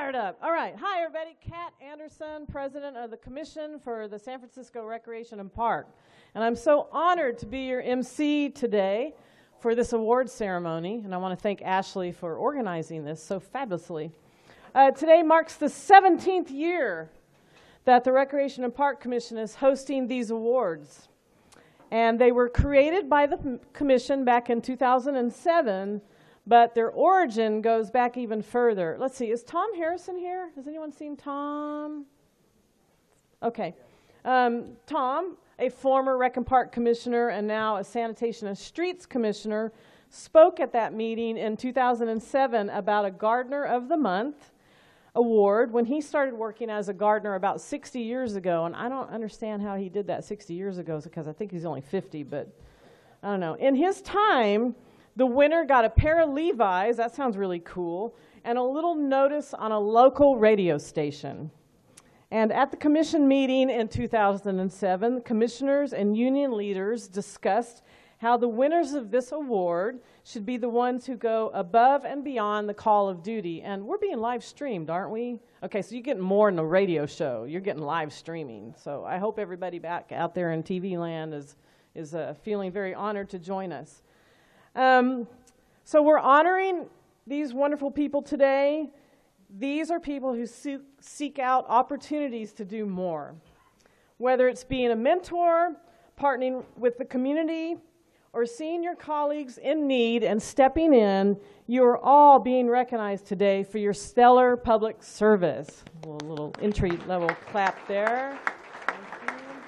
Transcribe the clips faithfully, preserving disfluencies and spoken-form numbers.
fired up. All right. Hi, everybody. Kat Anderson, President of the Commission for the San Francisco Recreation and Park. And I'm so honored to be your M C today for this award ceremony. And I want to thank Ashley for organizing this so fabulously. Uh, today marks the seventeenth year that the Recreation and Park Commission is hosting these awards. And they were created by the Commission back in two thousand seven, but their origin goes back even further. Let's see, is Tom Harrison here? Has anyone seen Tom? Okay. Um, Tom, a former Rec and Park Commissioner and now a Sanitation and Streets Commissioner, spoke at that meeting in two thousand seven about a Gardener of the Month award when he started working as a gardener about sixty years ago. And I don't understand how he did that sixty years ago because I think he's only fifty, but I don't know. In his time, the winner got a pair of Levi's, that sounds really cool, and a little notice on a local radio station. And at the commission meeting in two thousand seven, commissioners and union leaders discussed how the winners of this award should be the ones who go above and beyond the call of duty. And we're being live streamed, aren't we? Okay, so you're getting more than a radio show. You're getting live streaming. So I hope everybody back out there in T V land is, is uh, feeling very honored to join us. Um, so we're honoring these wonderful people today. These are people who seek, seek out opportunities to do more. Whether it's being a mentor, partnering with the community, or seeing your colleagues in need and stepping in, you are all being recognized today for your stellar public service. A little, little entry-level clap there. Thank you.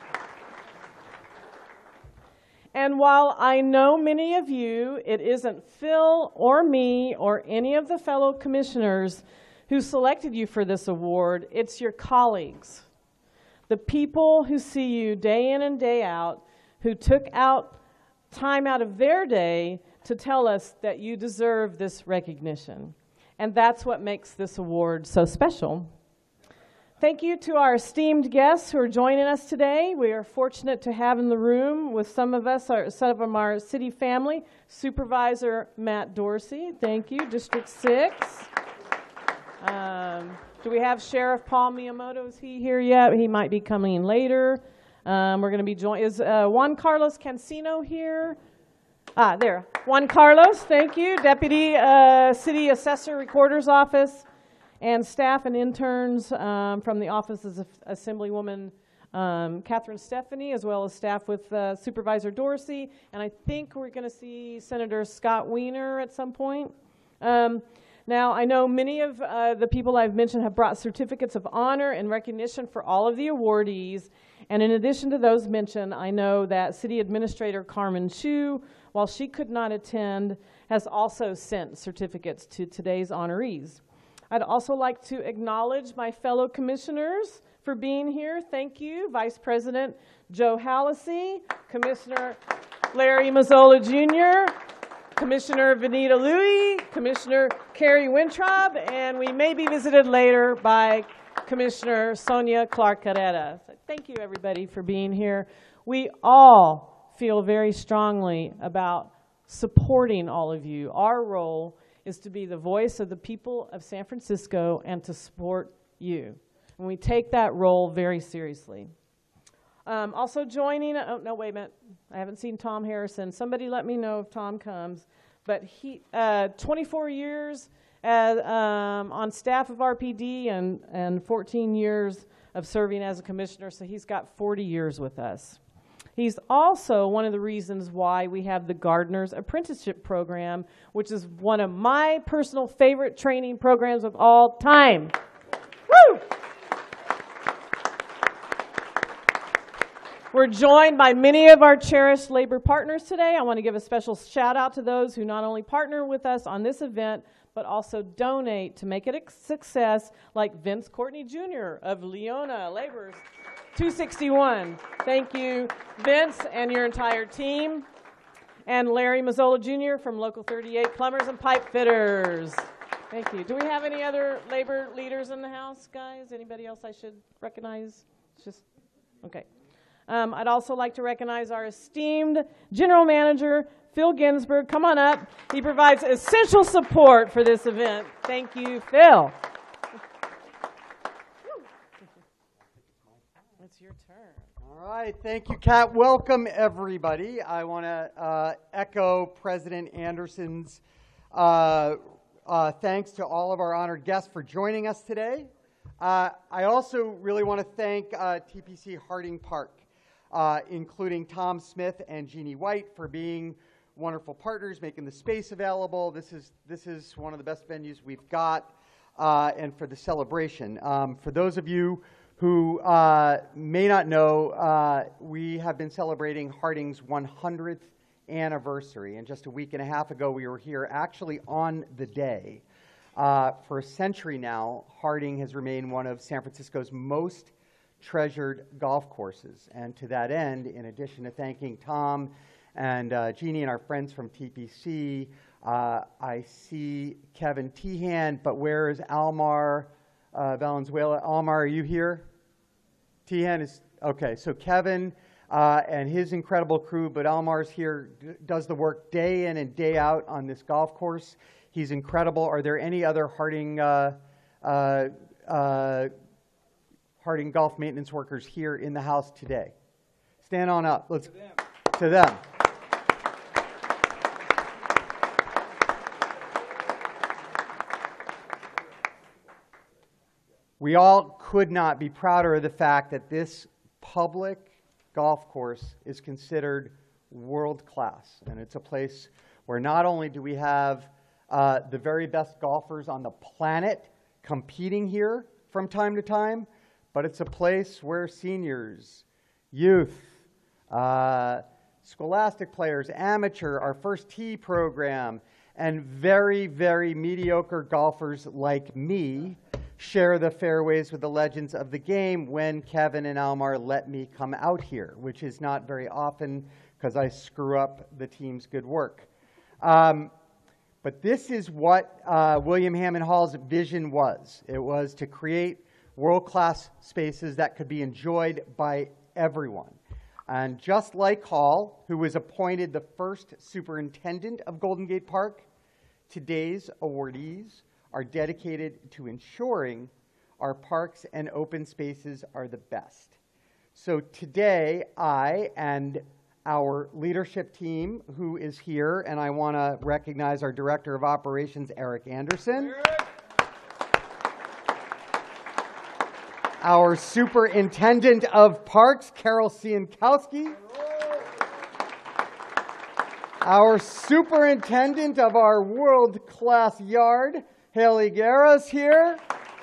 And while I know many of you, it isn't Phil or me or any of the fellow commissioners who selected you for this award, it's your colleagues. The people who see you day in and day out, who took out time out of their day to tell us that you deserve this recognition. And that's what makes this award so special. Thank you to our esteemed guests who are joining us today. We are fortunate to have in the room with some of us, our, some of them our city family, Supervisor Matt Dorsey. Thank you, District six. Um, do we have Sheriff Paul Miyamoto? Is he here yet? He might be coming later. Um, we're going to be joined. Is uh, Juan Carlos Cancino here? Ah, there. Juan Carlos, thank you. Deputy uh, City Assessor Recorder's Office, and staff and interns um, from the Office of Assemblywoman um, Catherine Stephanie, as well as staff with uh, Supervisor Dorsey. And I think we're going to see Senator Scott Wiener at some point. Um, Now, I know many of uh, the people I've mentioned have brought certificates of honor and recognition for all of the awardees. And in addition to those mentioned, I know that City Administrator Carmen Chu, while she could not attend, has also sent certificates to today's honorees. I'd also like to acknowledge my fellow commissioners for being here. Thank you, Vice President Joe Hallisey, Commissioner Larry Mazzola Junior, Commissioner Vanita Louie, Commissioner Carrie Wintraub, and we may be visited later by Commissioner Sonia Clark-Carrera. So thank you, everybody, for being here. We all feel very strongly about supporting all of you. Our role is to be the voice of the people of San Francisco and to support you. And we take that role very seriously. Um, also joining, oh, no, wait a minute. I haven't seen Tom Harrison. Somebody let me know if Tom comes. But he, uh, twenty-four years as, um, on staff of R P D and, and fourteen years of serving as a commissioner, so he's got forty years with us. He's also one of the reasons why we have the Gardener's Apprenticeship Program, which is one of my personal favorite training programs of all time. Woo! We're joined by many of our cherished labor partners today. I want to give a special shout out to those who not only partner with us on this event, but also donate to make it a success, like Vince Courtney Junior of Leona Laborers two sixty-one. Thank you, Vince, and your entire team. And Larry Mazzola Junior from Local thirty-eight Plumbers and Pipe Fitters. Thank you. Do we have any other labor leaders in the house, guys? Anybody else I should recognize? It's just, okay. Um, I'd also like to recognize our esteemed General Manager, Phil Ginsberg. Come on up. He provides essential support for this event. Thank you, Phil. your turn. All right, thank you, Kat. Welcome, everybody. I want to uh, echo President Anderson's uh, uh, thanks to all of our honored guests for joining us today. Uh, I also really want to thank uh, T P C Harding Park, uh, including Tom Smith and Jeannie White, for being wonderful partners, making the space available. This is, this is one of the best venues we've got, uh, and for the celebration. Um, for those of you who uh, may not know, uh, we have been celebrating Harding's one hundredth anniversary. And just a week and a half ago, we were here actually on the day. Uh, for a century now, Harding has remained one of San Francisco's most treasured golf courses. And to that end, in addition to thanking Tom and uh, Jeannie and our friends from T P C, uh, I see Kevin Tehan, but where is Almar uh, Valenzuela? Almar, are you here? Tehan is, okay, so Kevin uh, and his incredible crew, but Almar's here, d- does the work day in and day out on this golf course. He's incredible. Are there any other Harding, uh, uh, uh, Harding golf maintenance workers here in the house today? Stand on up. Let's, to them. To them. We all could not be prouder of the fact that this public golf course is considered world-class. And it's a place where not only do we have uh, the very best golfers on the planet competing here from time to time, but it's a place where seniors, youth, uh, scholastic players, amateur, our first tee program, and very, very mediocre golfers like me share the fairways with the legends of the game when Kevin and Almar let me come out here, which is not very often because I screw up the team's good work. Um, but this is what uh, William Hammond Hall's vision was. It was to create world-class spaces that could be enjoyed by everyone. And just like Hall, who was appointed the first superintendent of Golden Gate Park, today's awardees are dedicated to ensuring our parks and open spaces are the best. So today, I and our leadership team, who is here, and I want to recognize our Director of Operations, Eric Anderson, our Superintendent of Parks, Carol Ciankowski, our Superintendent of our world-class yard, Haley Guerra's here.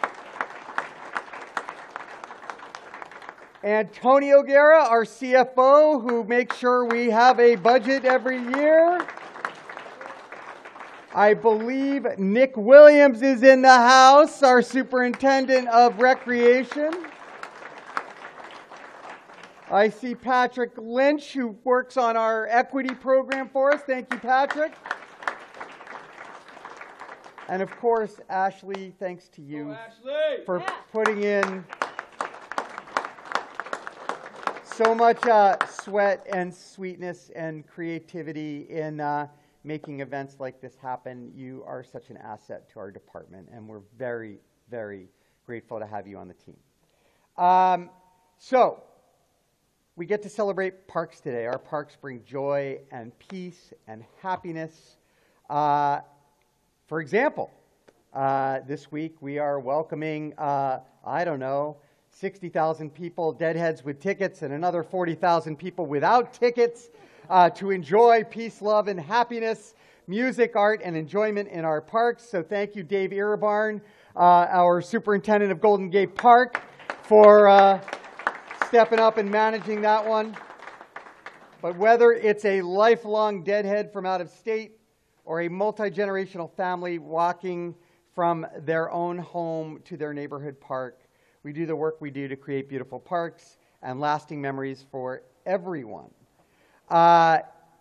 Antonio Guerra, our C F O, who makes sure we have a budget every year. I believe Nick Williams is in the house, our Superintendent of Recreation. I see Patrick Lynch, who works on our equity program for us. Thank you, Patrick. And of course, Ashley, thanks to you oh, Ashley. for Yeah. putting in so much uh, sweat and sweetness and creativity in uh, making events like this happen. You are such an asset to our department, and we're very, very grateful to have you on the team. Um, so, we get to celebrate parks today. Our parks bring joy and peace and happiness. Uh, For example, uh, this week we are welcoming, uh, I don't know, sixty thousand people, deadheads with tickets, and another forty thousand people without tickets uh, to enjoy peace, love, and happiness, music, art, and enjoyment in our parks. So thank you, Dave Irabarn, uh, our Superintendent of Golden Gate Park, for uh, stepping up and managing that one. But whether it's a lifelong deadhead from out of state, or a multi-generational family walking from their own home to their neighborhood park, we do the work we do to create beautiful parks and lasting memories for everyone. Uh,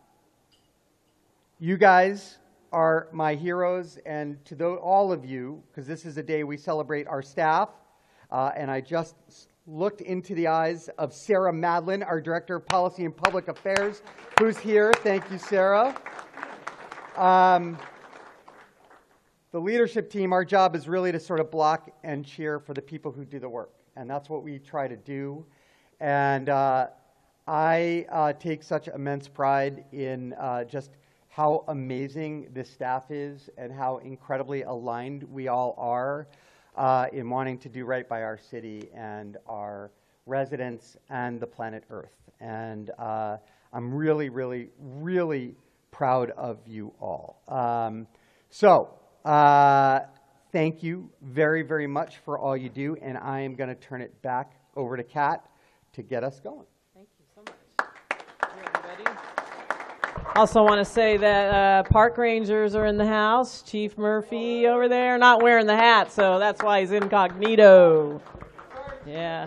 you guys are my heroes, and to the, all of you, because this is a day we celebrate our staff, uh, and I just looked into the eyes of Sarah Madlin, our Director of Policy and Public Affairs, who's here. Thank you, Sarah. Um, the leadership team, our job is really to sort of block and cheer for the people who do the work. And that's what we try to do. And uh, I uh, take such immense pride in uh, just how amazing this staff is and how incredibly aligned we all are uh, in wanting to do right by our city and our residents and the planet Earth. And uh, I'm really, really, really proud of you all. Um, so, uh, thank you very, very much for all you do, and I am going to turn it back over to Kat to get us going. Thank you so much. Here, everybody. Also want to say that uh, park rangers are in the house. Chief Murphy over there, not wearing the hat, so that's why he's incognito. Yeah.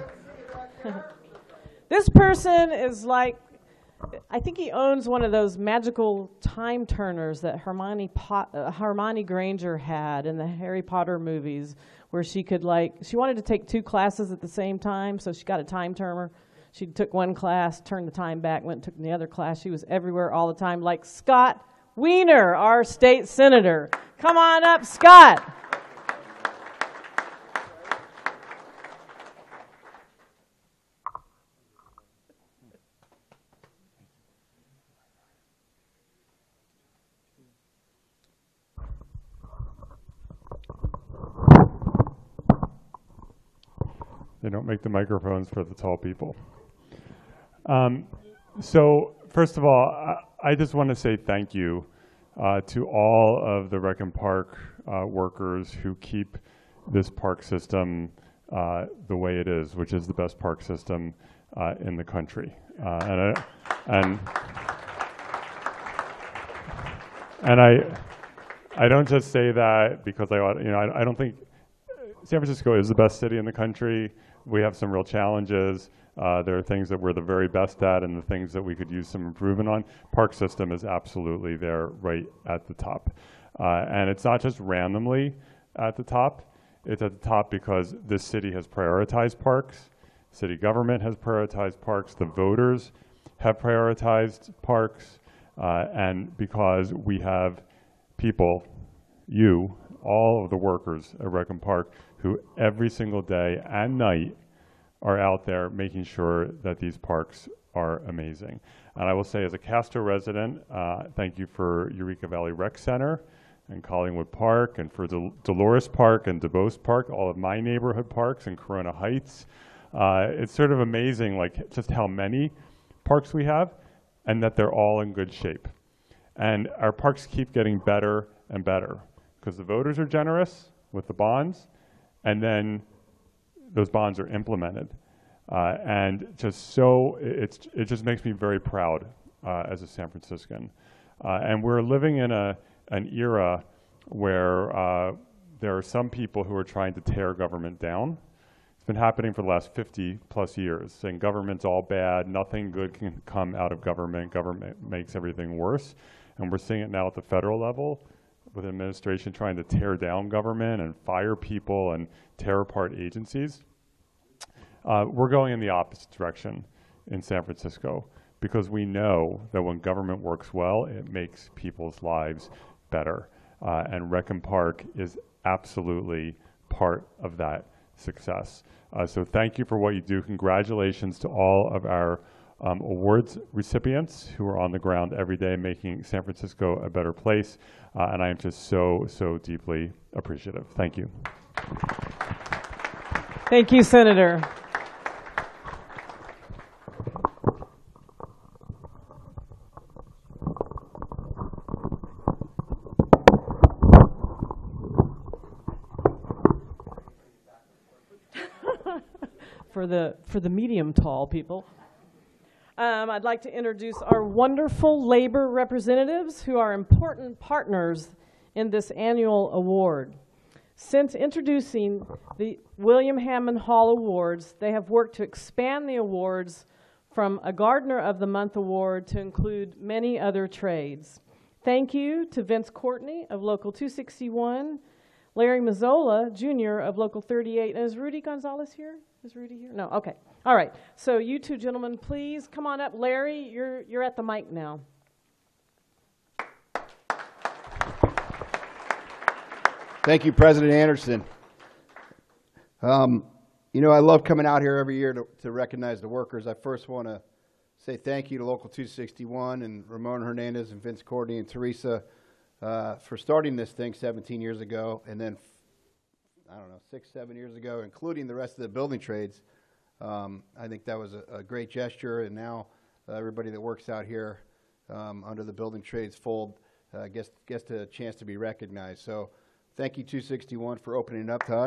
This person is like, I think he owns one of those magical time turners that Hermione Pot, uh, Hermione Granger had in the Harry Potter movies, where she could like, she wanted to take two classes at the same time, so she got a time turner. She took one class, turned the time back, went and took the other class. She was everywhere all the time, like Scott Wiener, our state senator. Come on up, Scott. They don't make the microphones for the tall people. Um, so first of all, I, I just want to say thank you uh, to all of the Rec and Park uh, workers who keep this park system uh, the way it is, which is the best park system uh, in the country. Uh, and I, and and I I don't just say that because I ought, you know I, I don't think San Francisco is the best city in the country. We have some real challenges. Uh, there are things that we're the very best at and the things that we could use some improvement on. Park system is absolutely there right at the top. Uh, and it's not just randomly at the top. It's at the top because this city has prioritized parks. City government has prioritized parks. The voters have prioritized parks. Uh, and because we have people, you, all of the workers at Rec and Park, who every single day and night are out there making sure that these parks are amazing. And I will say, as a Castro resident, uh, thank you for Eureka Valley Rec Center and Collingwood Park, and for Del Dolores Park and DuBose Park, all of my neighborhood parks in Corona Heights. Uh, it's sort of amazing, like just how many parks we have, and that they're all in good shape. And our parks keep getting better and better because the voters are generous with the bonds, and then those bonds are implemented. Uh, and just so, it's, it just makes me very proud uh, as a San Franciscan. Uh, and we're living in a, an era where uh, there are some people who are trying to tear government down. It's been happening for the last fifty plus years, saying government's all bad, nothing good can come out of government, government makes everything worse. And we're seeing it now at the federal level, with administration trying to tear down government and fire people and tear apart agencies. Uh, we're going in the opposite direction in San Francisco because we know that when government works well, it makes people's lives better. Uh, and Rec and Park is absolutely part of that success. Uh, so thank you for what you do. Congratulations to all of our Um, awards recipients who are on the ground every day making San Francisco a better place. Uh, and I am just so, so deeply appreciative. Thank you. Thank you, Senator. for the, for the medium tall people. Um, I'd like to introduce our wonderful labor representatives who are important partners in this annual award. Since introducing the William Hammond Hall Awards, they have worked to expand the awards from a Gardener of the Month award to include many other trades. Thank you to Vince Courtney of Local two sixty-one, Larry Mazzola, Junior of Local thirty-eight. And is Rudy Gonzalez here? Is Rudy here? No, okay. All right, so you two gentlemen, please come on up. Larry, you're, you're at the mic now. Thank you, President Anderson. Um, you know, I love coming out here every year to, to recognize the workers. I first want to say thank you to Local two sixty-one and Ramon Hernandez and Vince Courtney and Teresa uh, for starting this thing seventeen years ago, and then, I don't know, six, seven years ago, including the rest of the building trades. Um, I think that was a, a great gesture, and now uh, everybody that works out here um, under the building trades fold uh, gets, gets a chance to be recognized. So thank you, two sixty-one, for opening it up to us.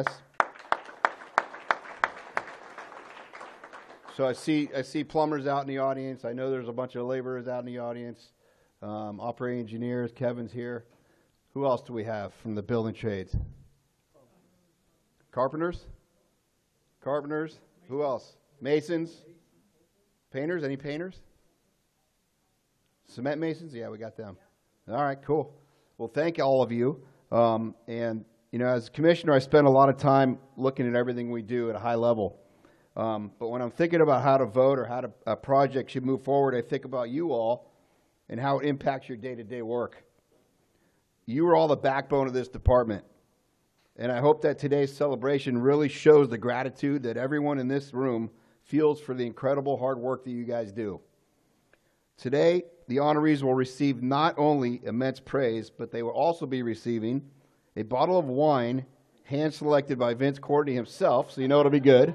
So I see I see plumbers out in the audience. I know there's a bunch of laborers out in the audience. Um, operating engineers, Kevin's here. Who else do we have from the building trades? Carpenters? Carpenters? Who else? Masons? Painters? Any painters? Cement masons? Yeah, we got them. All right, cool. Well, thank all of you. Um, and, you know, as a commissioner, I spend a lot of time looking at everything we do at a high level. Um, but when I'm thinking about how to vote or how to, a project should move forward, I think about you all and how it impacts your day-to-day work. You are all the backbone of this department. And I hope that today's celebration really shows the gratitude that everyone in this room feels for the incredible hard work that you guys do. Today, the honorees will receive not only immense praise, but they will also be receiving a bottle of wine hand-selected by Vince Courtney himself, so you know it'll be good.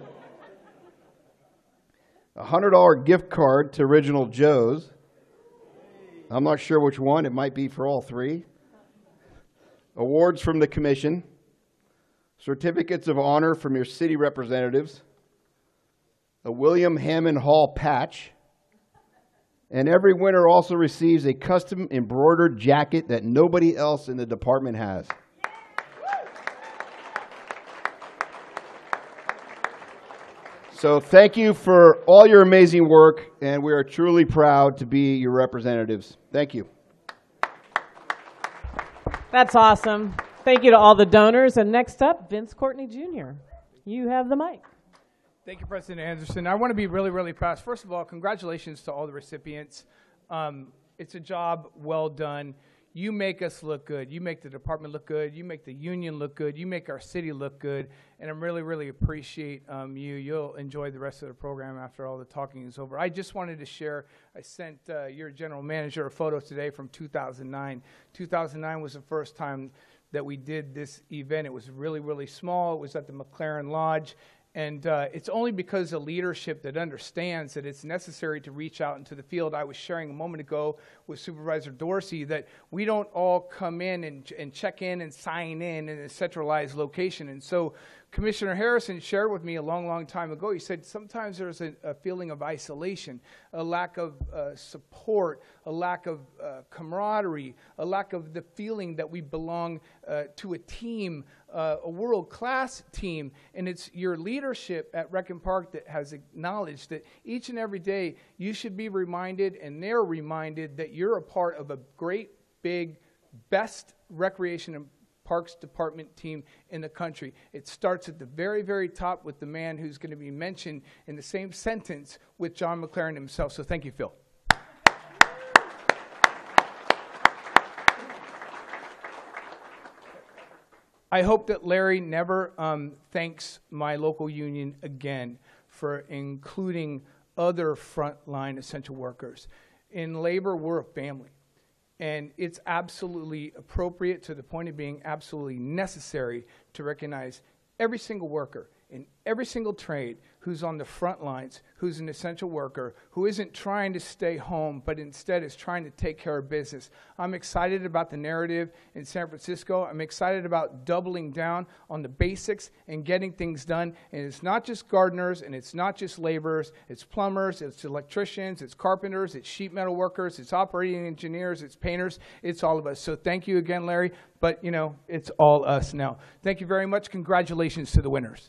A one hundred dollar gift card to Original Joe's. I'm not sure which one. It might be for all three. Awards from the commission. Certificates of honor from your city representatives. A William Hammond Hall patch. And every winner also receives a custom embroidered jacket that nobody else in the department has. So thank you for all your amazing work, and we are truly proud to be your representatives. Thank you. That's awesome. Thank you to all the donors. And next up, Vince Courtney Junior You have the mic. Thank you, President Anderson. I want to be really, really fast. First of all, congratulations to all the recipients. Um, it's a job well done. You make us look good. You make the department look good. You make the union look good. You make our city look good. And I really, really appreciate um, you. You'll enjoy the rest of the program after all the talking is over. I just wanted to share, I sent uh, your general manager a photo today from two thousand nine. two thousand nine was the first time that we did this event. It was really, really small. It was at the McLaren Lodge. And uh, it's only because of leadership that understands that it's necessary to reach out into the field. I was sharing a moment ago with Supervisor Dorsey that we don't all come in and, and check in and sign in in a centralized location. And so Commissioner Harrison shared with me a long, long time ago, he said sometimes there's a, a feeling of isolation, a lack of uh, support, a lack of uh, camaraderie, a lack of the feeling that we belong uh, to a team, uh, a world-class team. And it's your leadership at Reckin Park that has acknowledged that each and every day you should be reminded, and they're reminded, that you're a part of a great, big, best recreation and Parks Department team in the country. It starts at the very, very top with the man who's going to be mentioned in the same sentence with John McLaren himself. So thank you, Phil. I hope that Larry never um, thanks my local union again for including other frontline essential workers. In labor, we're a family. And it's absolutely appropriate, to the point of being absolutely necessary, to recognize every single worker in every single trade who's on the front lines, who's an essential worker, who isn't trying to stay home, but instead is trying to take care of business. I'm excited about the narrative in San Francisco. I'm excited about doubling down on the basics and getting things done. And it's not just gardeners, and it's not just laborers. It's plumbers, it's electricians, it's carpenters, it's sheet metal workers, it's operating engineers, it's painters. It's all of us. So thank you again, Larry. But, you know, it's all us now. Thank you very much. Congratulations to the winners.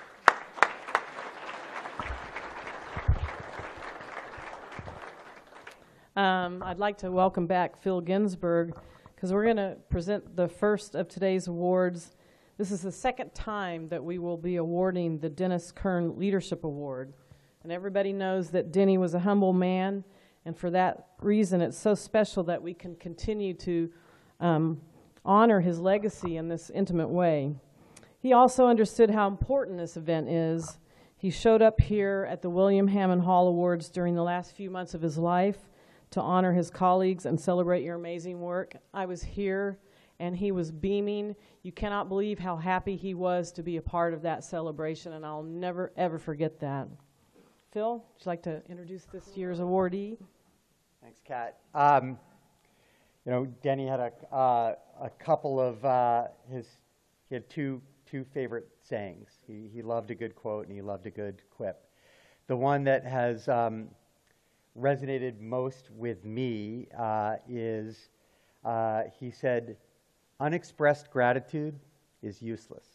Um, I'd like to welcome back Phil Ginsburg, because we're going to present the first of today's awards. This is the second time that we will be awarding the Dennis Kern Leadership Award. And everybody knows that Denny was a humble man, and for that reason it's so special that we can continue to um, honor his legacy in this intimate way. He also understood how important this event is, He showed up here at the William Hammond Hall Awards during the last few months of his life to honor his colleagues and celebrate your amazing work. I was here, and he was beaming. You cannot believe how happy he was to be a part of that celebration, and I'll never, ever forget that. Phil, would you like to introduce this year's awardee? Thanks, Kat. Um, you know, Denny had a, uh, a couple of uh, his, he had two, two favorite sayings. He, he loved a good quote and he loved a good quip. The one that has um, resonated most with me uh, is, uh, he said, unexpressed gratitude is useless.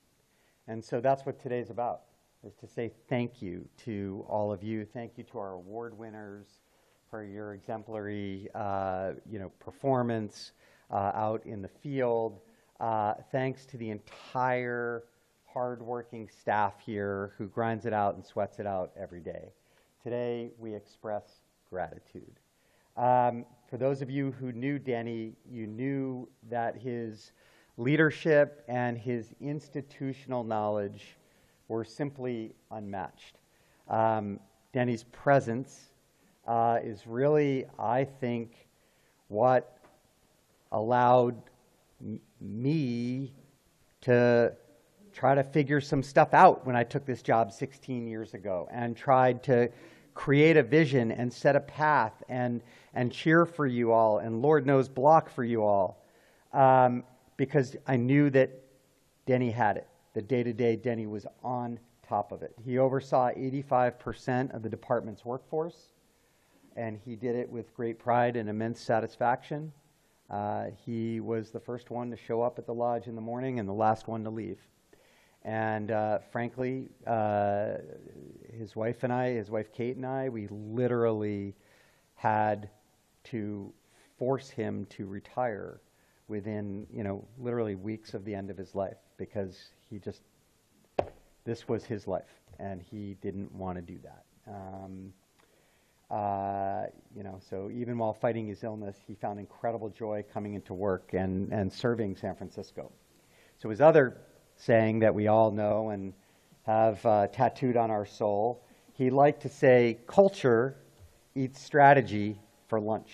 And so that's what today's about, is to say thank you to all of you. Thank you to our award winners for your exemplary uh, you know, performance uh, out in the field. Uh, thanks to the entire hardworking staff here who grinds it out and sweats it out every day. Today, we express gratitude. Um, for those of you who knew Denny, you knew that his leadership and his institutional knowledge were simply unmatched. Um, Denny's presence uh, is really, I think, what allowed m- me to try to figure some stuff out when I took this job sixteen years ago and tried to create a vision and set a path and, and cheer for you all and Lord knows block for you all um, because I knew that Denny had it. The day-to-day Denny was on top of it. He oversaw eighty-five percent of the department's workforce, and he did it with great pride and immense satisfaction. Uh, he was the first one to show up at the lodge in the morning and the last one to leave. And uh, frankly, uh, his wife and I, his wife Kate and I, we literally had to force him to retire within, you know, literally weeks of the end of his life, because he just, this was his life, and he didn't want to do that. Um, uh, you know, so even while fighting his illness, he found incredible joy coming into work and, and serving San Francisco. So his other saying that we all know and have uh, tattooed on our soul, he liked to say, culture eats strategy for lunch.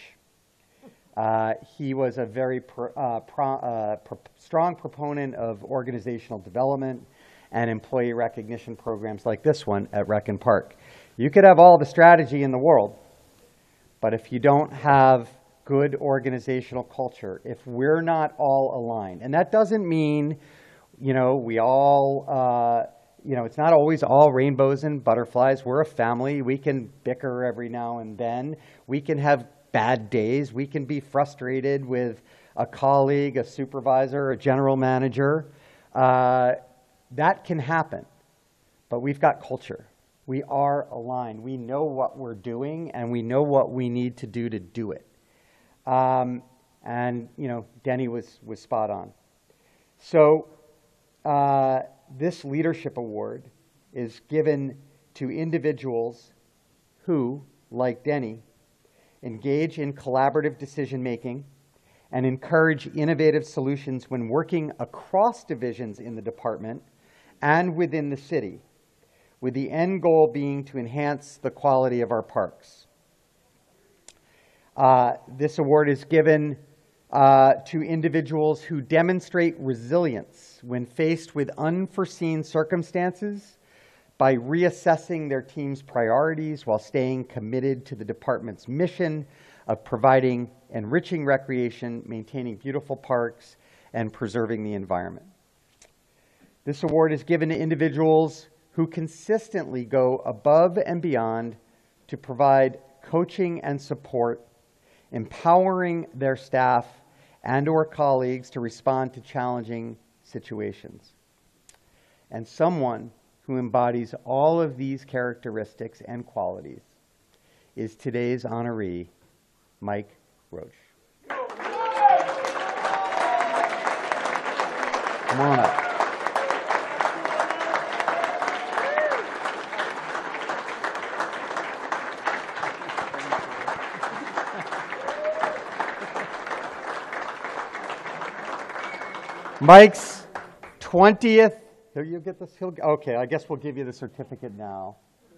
Uh, he was a very pro, uh, pro, uh, pro, strong proponent of organizational development and employee recognition programs like this one at Rec and Park. You could have all the strategy in the world, but if you don't have good organizational culture, if we're not all aligned, and that doesn't mean, you know, we all, uh, you know, it's not always all rainbows and butterflies. We're a family. We can bicker every now and then. We can have bad days. We can be frustrated with a colleague, a supervisor, a general manager. Uh, that can happen, but we've got culture. We are aligned. We know what we're doing, and we know what we need to do to do it. Um, and, you know, Denny was, was spot on. So uh, this leadership award is given to individuals who, like Denny, engage in collaborative decision-making and encourage innovative solutions when working across divisions in the department and within the city, with the end goal being to enhance the quality of our parks. Uh, this award is given uh, to individuals who demonstrate resilience when faced with unforeseen circumstances by reassessing their team's priorities while staying committed to the department's mission of providing enriching recreation, maintaining beautiful parks, and preserving the environment. This award is given to individuals who consistently go above and beyond to provide coaching and support, empowering their staff and or colleagues to respond to challenging situations. And someone who embodies all of these characteristics and qualities is today's honoree, Mike Roach. Come on up. Mike's twentieth Here, you get this? He'll, okay, I guess we'll give you the certificate now.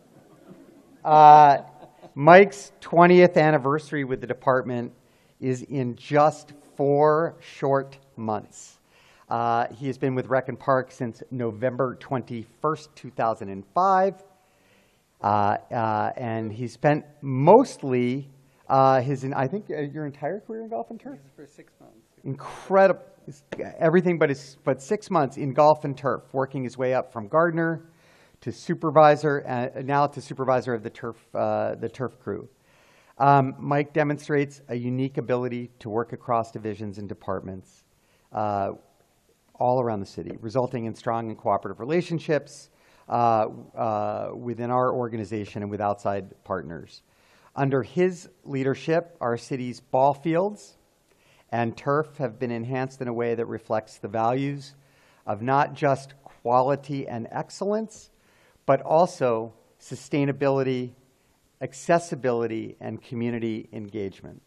Uh, Mike's twentieth anniversary with the department is in just four short months. Uh, he has been with Rec and Park since November twenty-first, two thousand five. Uh, uh, and he spent mostly uh, his, in, I think, uh, your entire career in golf and turf? For six months. Incredible, everything but his, but six months in golf and turf, working his way up from gardener to supervisor, uh, now to supervisor of the turf, uh, the turf crew. Um, Mike demonstrates a unique ability to work across divisions and departments uh, all around the city, resulting in strong and cooperative relationships uh, uh, within our organization and with outside partners. Under his leadership, our city's ball fields and turf have been enhanced in a way that reflects the values of not just quality and excellence, but also sustainability, accessibility, and community engagement.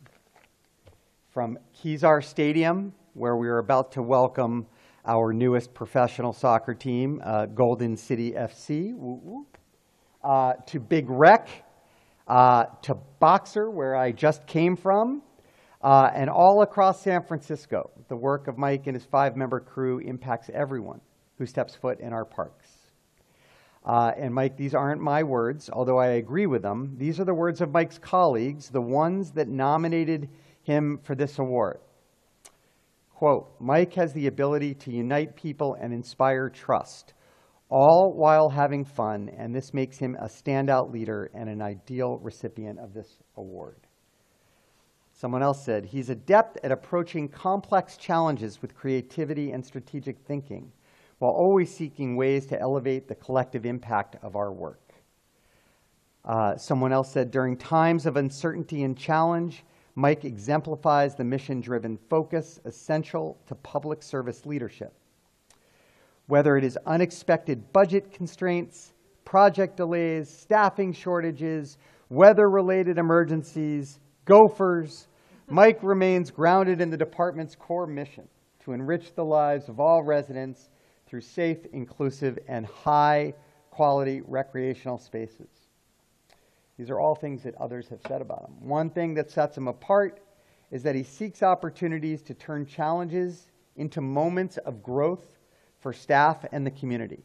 From Kezar Stadium, where we are about to welcome our newest professional soccer team, uh, Golden City F C, woo woo, uh, to Big Rec, uh, to Boxer, where I just came from, uh, and all across San Francisco, the work of Mike and his five-member crew impacts everyone who steps foot in our parks. Uh, and Mike, these aren't my words, although I agree with them. These are the words of Mike's colleagues, the ones that nominated him for this award. Quote, Mike has the ability to unite people and inspire trust, all while having fun, and this makes him a standout leader and an ideal recipient of this award. Someone else said, he's adept at approaching complex challenges with creativity and strategic thinking, while always seeking ways to elevate the collective impact of our work. Uh, someone else said, during times of uncertainty and challenge, Mike exemplifies the mission-driven focus essential to public service leadership. Whether it is unexpected budget constraints, project delays, staffing shortages, weather-related emergencies, gophers, Mike remains grounded in the department's core mission to enrich the lives of all residents through safe, inclusive, and high-quality recreational spaces. These are all things that others have said about him. One thing that sets him apart is that he seeks opportunities to turn challenges into moments of growth for staff and the community.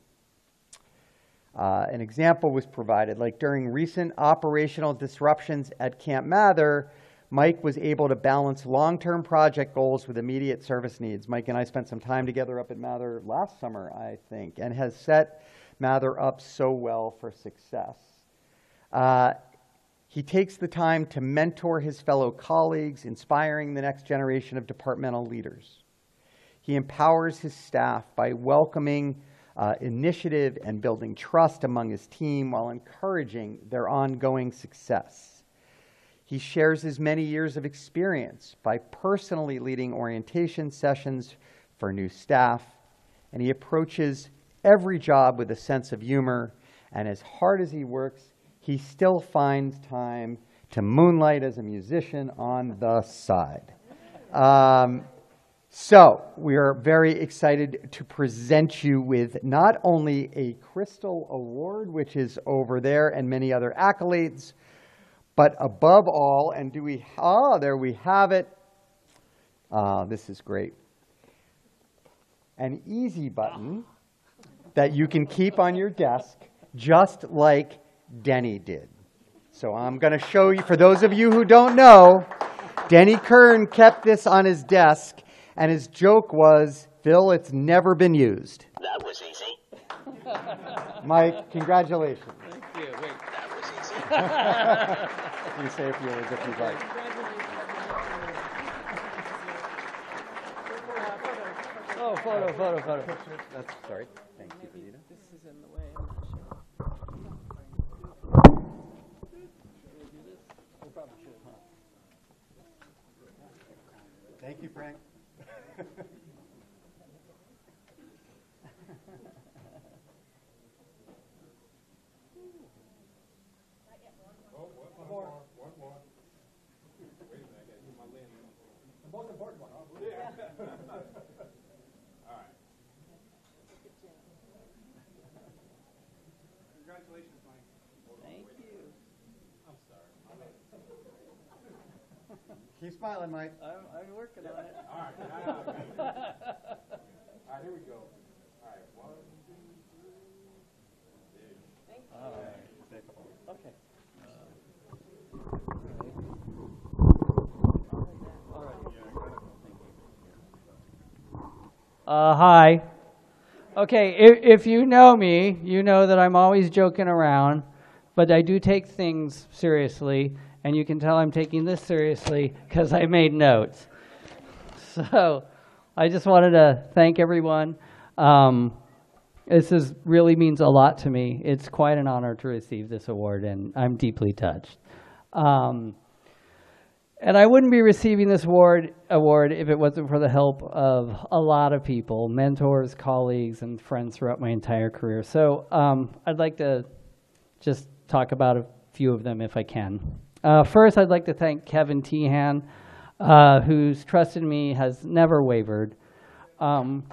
Uh, an example was provided, like during recent operational disruptions at Camp Mather, Mike was able to balance long-term project goals with immediate service needs. Mike and I spent some time together up at Mather last summer, I think, and has set Mather up so well for success. Uh, he takes the time to mentor his fellow colleagues, inspiring the next generation of departmental leaders. He empowers his staff by welcoming uh, initiative and building trust among his team while encouraging their ongoing success. He shares his many years of experience by personally leading orientation sessions for new staff, and he approaches every job with a sense of humor, and as hard as he works, he still finds time to moonlight as a musician on the side. Um, so we are very excited to present you with not only a Crystal Award, which is over there, and many other accolades, but above all, and do we, ah, there we have it. Ah, this is great. An easy button that you can keep on your desk, just like Denny did. So I'm going to show you, for those of you who don't know, Denny Kern kept this on his desk, and his joke was, Phil, it's never been used. That was easy. Mike, congratulations. Thank you. Wait. That was easy. You can say a few words if you'd like. Oh, photo, photo, photo. That's, sorry. Thank you, Benita. This is in the way. I'm not sure. Thank you, Frank. Congratulations, Mike. Thank you. Keep smiling, Mike. I'm, I'm working on it. All right. All right, here we go. All right, one, two, three. All right. Okay. Uh, hi. Okay, if, if you know me, you know that I'm always joking around, but I do take things seriously, and you can tell I'm taking this seriously because I made notes. So I just wanted to thank everyone. Um, this is, really means a lot to me. It's quite an honor to receive this award, and I'm deeply touched. Um, And I wouldn't be receiving this award, award if it wasn't for the help of a lot of people, mentors, colleagues, and friends throughout my entire career. So um, I'd like to just talk about a few of them if I can. Uh, first, I'd like to thank Kevin Tehan, uh, whose trust in me has never wavered. Um,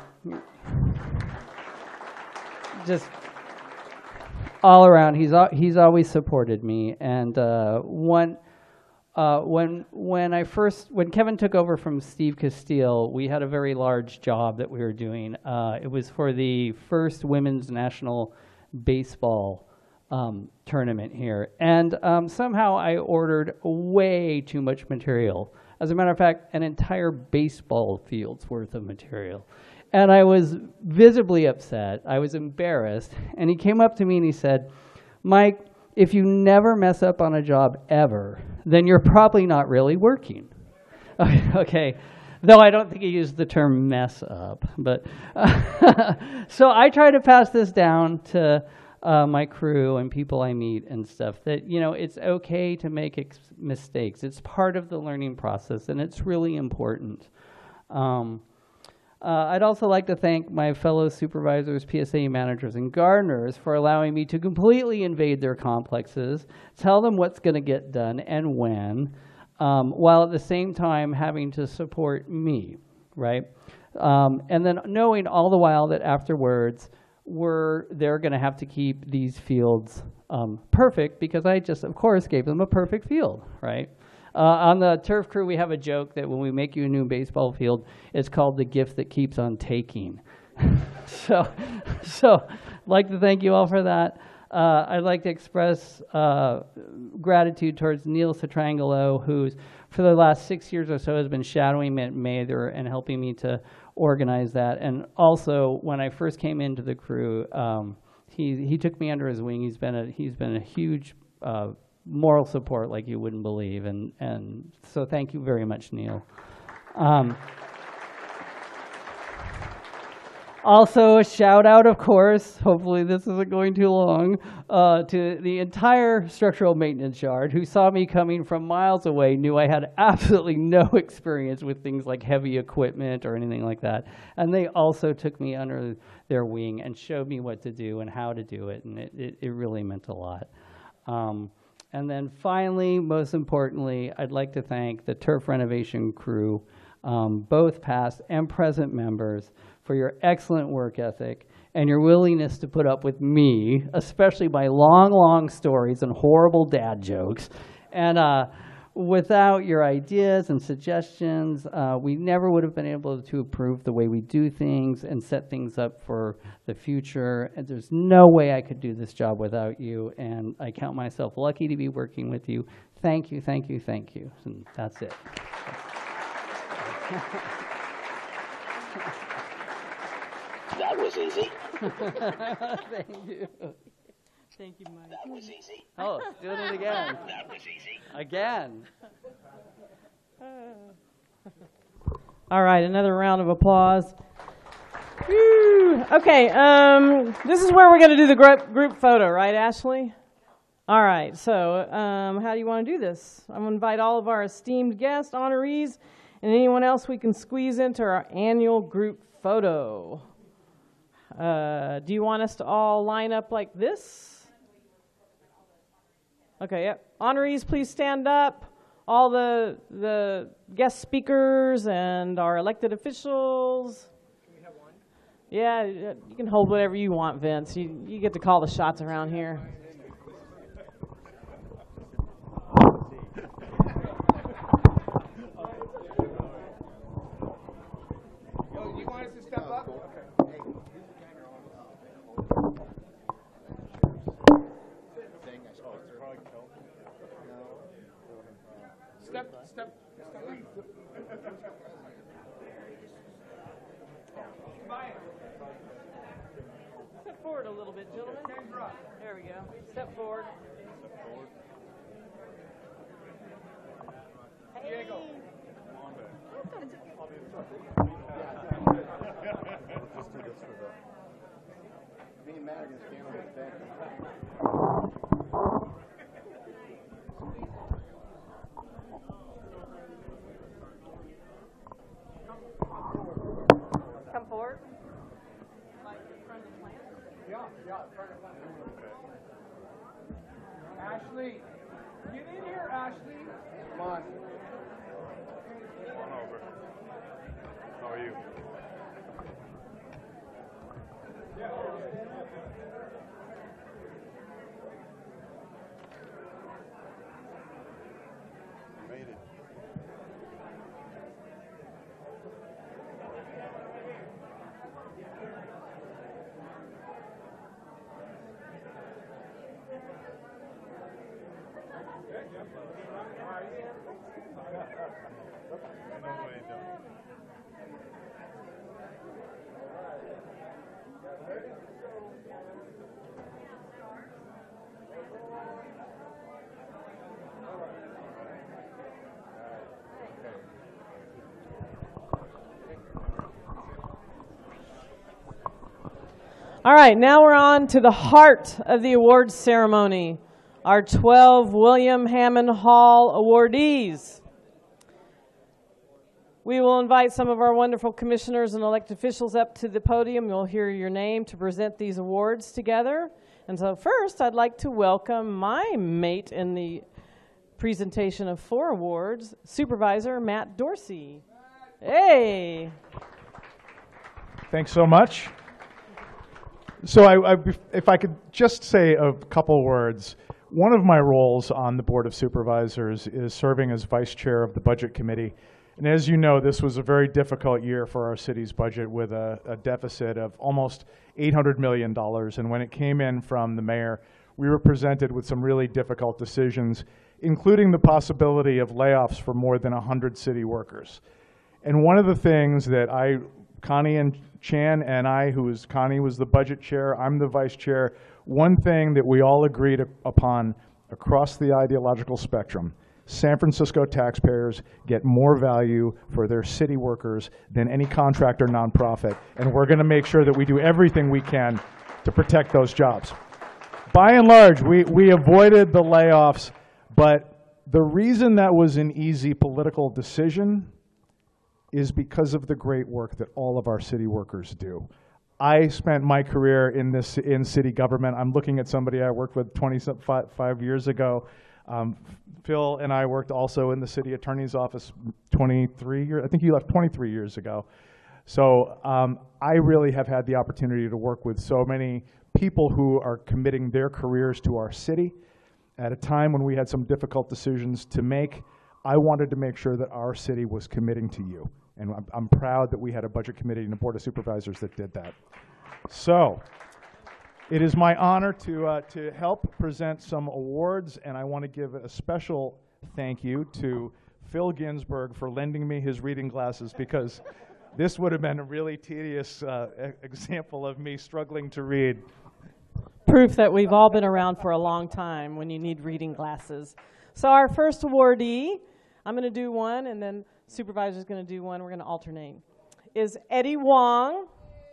just all around, he's, al- he's always supported me. And uh, one... Uh, when when I first when Kevin took over from Steve Castile, we had a very large job that we were doing. Uh, it was for the first women's national baseball um, tournament here, and um, somehow I ordered way too much material. As a matter of fact, an entire baseball field's worth of material, and I was visibly upset. I was embarrassed, and he came up to me and he said, "Mike, if you never mess up on a job ever, then you're probably not really working." Okay, though I don't think he used the term mess up. But uh, so I try to pass this down to uh, my crew and people I meet and stuff, that, you know, it's okay to make ex- mistakes. It's part of the learning process, and it's really important. Um, Uh, I'd also like to thank my fellow supervisors, P S A managers, and gardeners for allowing me to completely invade their complexes, tell them what's going to get done and when, um, while at the same time having to support me, right? Um, and then knowing all the while that afterwards, we're, they're going to have to keep these fields um, perfect, because I just, of course, gave them a perfect field, right? Uh, on the turf crew, we have a joke that when we make you a new baseball field, it's called the gift that keeps on taking. so, so I'd like to thank you all for that. Uh, I'd like to express uh, gratitude towards Neil Citrangelo, who's for the last six years or so has been shadowing me at Mather and helping me to organize that. And also, when I first came into the crew, um, he he took me under his wing. He's been a he's been a huge uh, moral support like you wouldn't believe, and and so thank you very much, Neil. Um, also, a shout out, of course, hopefully this isn't going too long, uh, to the entire structural maintenance yard, who saw me coming from miles away, knew I had absolutely no experience with things like heavy equipment or anything like that, and they also took me under their wing and showed me what to do and how to do it, and it, it, it really meant a lot. Um, And then finally, most importantly, I'd like to thank the turf renovation crew, um, both past and present members, for your excellent work ethic and your willingness to put up with me, especially my long, long stories and horrible dad jokes. And uh, without your ideas and suggestions, uh, we never would have been able to improve the way we do things and set things up for the future. And there's no way I could do this job without you. And I count myself lucky to be working with you. Thank you, thank you, thank you. And that's it. That was easy. Thank you. Thank you, Mike. That was easy. Oh, doing it again. That was easy. Again. All right, another round of applause. Woo. Okay, um, this is where we're going to do the group, group photo, right, Ashley? All right, so um, how do you want to do this? I'm going to invite all of our esteemed guests, honorees, and anyone else we can squeeze into our annual group photo. Uh, do you want us to all line up like this? Okay, yep. Honorees, please stand up. All the the guest speakers and our elected officials. Can we have one? Yeah, you can hold whatever you want, Vince. You you get to call the shots around here. Step, step, step. Step forward a little bit, gentlemen. There we go. Step forward. Hey. Me and Matt are gonna stand on this bench. Come forward. Yeah, yeah. Ashley, get in here, Ashley. Come on. Come on over. How are you? Made it. All right, now we're on to the heart of the awards ceremony, our twelve William Hammond Hall awardees. We will invite some of our wonderful commissioners and elected officials up to the podium. You'll hear your name to present these awards together. And so first, I'd like to welcome my mate in the presentation of four awards, Supervisor Matt Dorsey. Hey. Thanks so much. So I, I, if I could just say a couple words. One of my roles on the Board of Supervisors is serving as Vice Chair of the Budget Committee. And as you know, this was a very difficult year for our city's budget with a, a deficit of almost eight hundred million dollars. And when it came in from the mayor, we were presented with some really difficult decisions, including the possibility of layoffs for more than one hundred city workers. And one of the things that I, Connie and Chan and I, who was, Connie was the budget chair, I'm the vice chair, one thing that we all agreed upon across the ideological spectrum, San Francisco taxpayers get more value for their city workers than any contractor nonprofit, and we're gonna make sure that we do everything we can to protect those jobs. By and large, we, we avoided the layoffs, but the reason that was an easy political decision is because of the great work that all of our city workers do. I spent my career in this in city government. I'm looking at somebody I worked with twenty-five years ago. Um, Phil and I worked also in the city attorney's office twenty-three years, I think you left twenty-three years ago. So um, I really have had the opportunity to work with so many people who are committing their careers to our city. At a time when we had some difficult decisions to make, I wanted to make sure that our city was committing to you. And I'm, I'm proud that we had a budget committee and a board of supervisors that did that. So it is my honor to, uh, to help present some awards, and I want to give a special thank you to Phil Ginsburg for lending me his reading glasses, because this would have been a really tedious uh, e- example of me struggling to read. Proof that we've all been around for a long time when you need reading glasses. So our first awardee, I'm going to do one, and then supervisor's going to do one. We're going to alternate. Is Eddie Wong.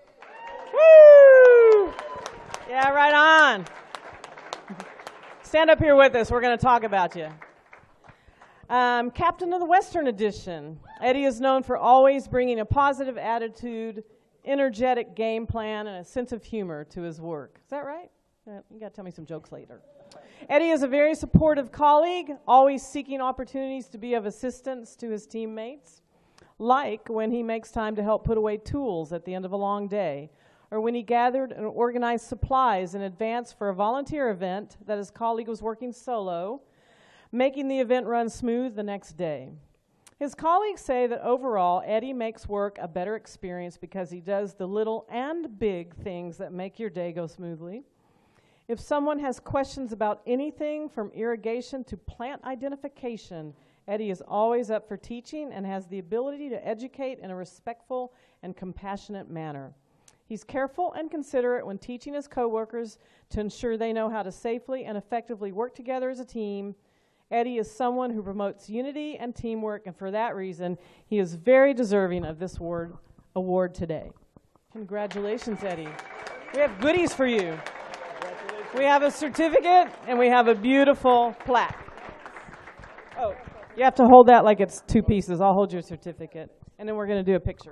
Woo! Yeah, right on. Stand up here with us. We're going to talk about you. Um, Captain of the Western Edition. Eddie is known for always bringing a positive attitude, energetic game plan, and a sense of humor to his work. Is that right? Uh, you got to tell me some jokes later. Eddie is a very supportive colleague, always seeking opportunities to be of assistance to his teammates, like when he makes time to help put away tools at the end of a long day, or when he gathered and organized supplies in advance for a volunteer event that his colleague was working solo, making the event run smooth the next day. His colleagues say that overall, Eddie makes work a better experience because he does the little and big things that make your day go smoothly. If someone has questions about anything from irrigation to plant identification, Eddie is always up for teaching and has the ability to educate in a respectful and compassionate manner. He's careful and considerate when teaching his coworkers to ensure they know how to safely and effectively work together as a team. Eddie is someone who promotes unity and teamwork, and for that reason, he is very deserving of this award, award today. Congratulations, Eddie. We have goodies for you. We have a certificate, and we have a beautiful plaque. Oh, you have to hold that like it's two pieces. I'll hold your certificate, and then we're going to do a picture.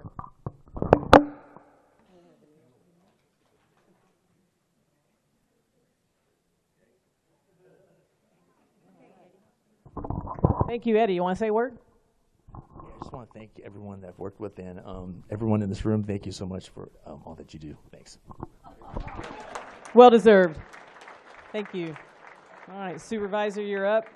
Thank you, Eddie. You want to say a word? Yeah, I just want to thank everyone that I've worked with, and um, everyone in this room. Thank you so much for um, all that you do. Thanks. Well deserved. Thank you. All right, Supervisor, you're up.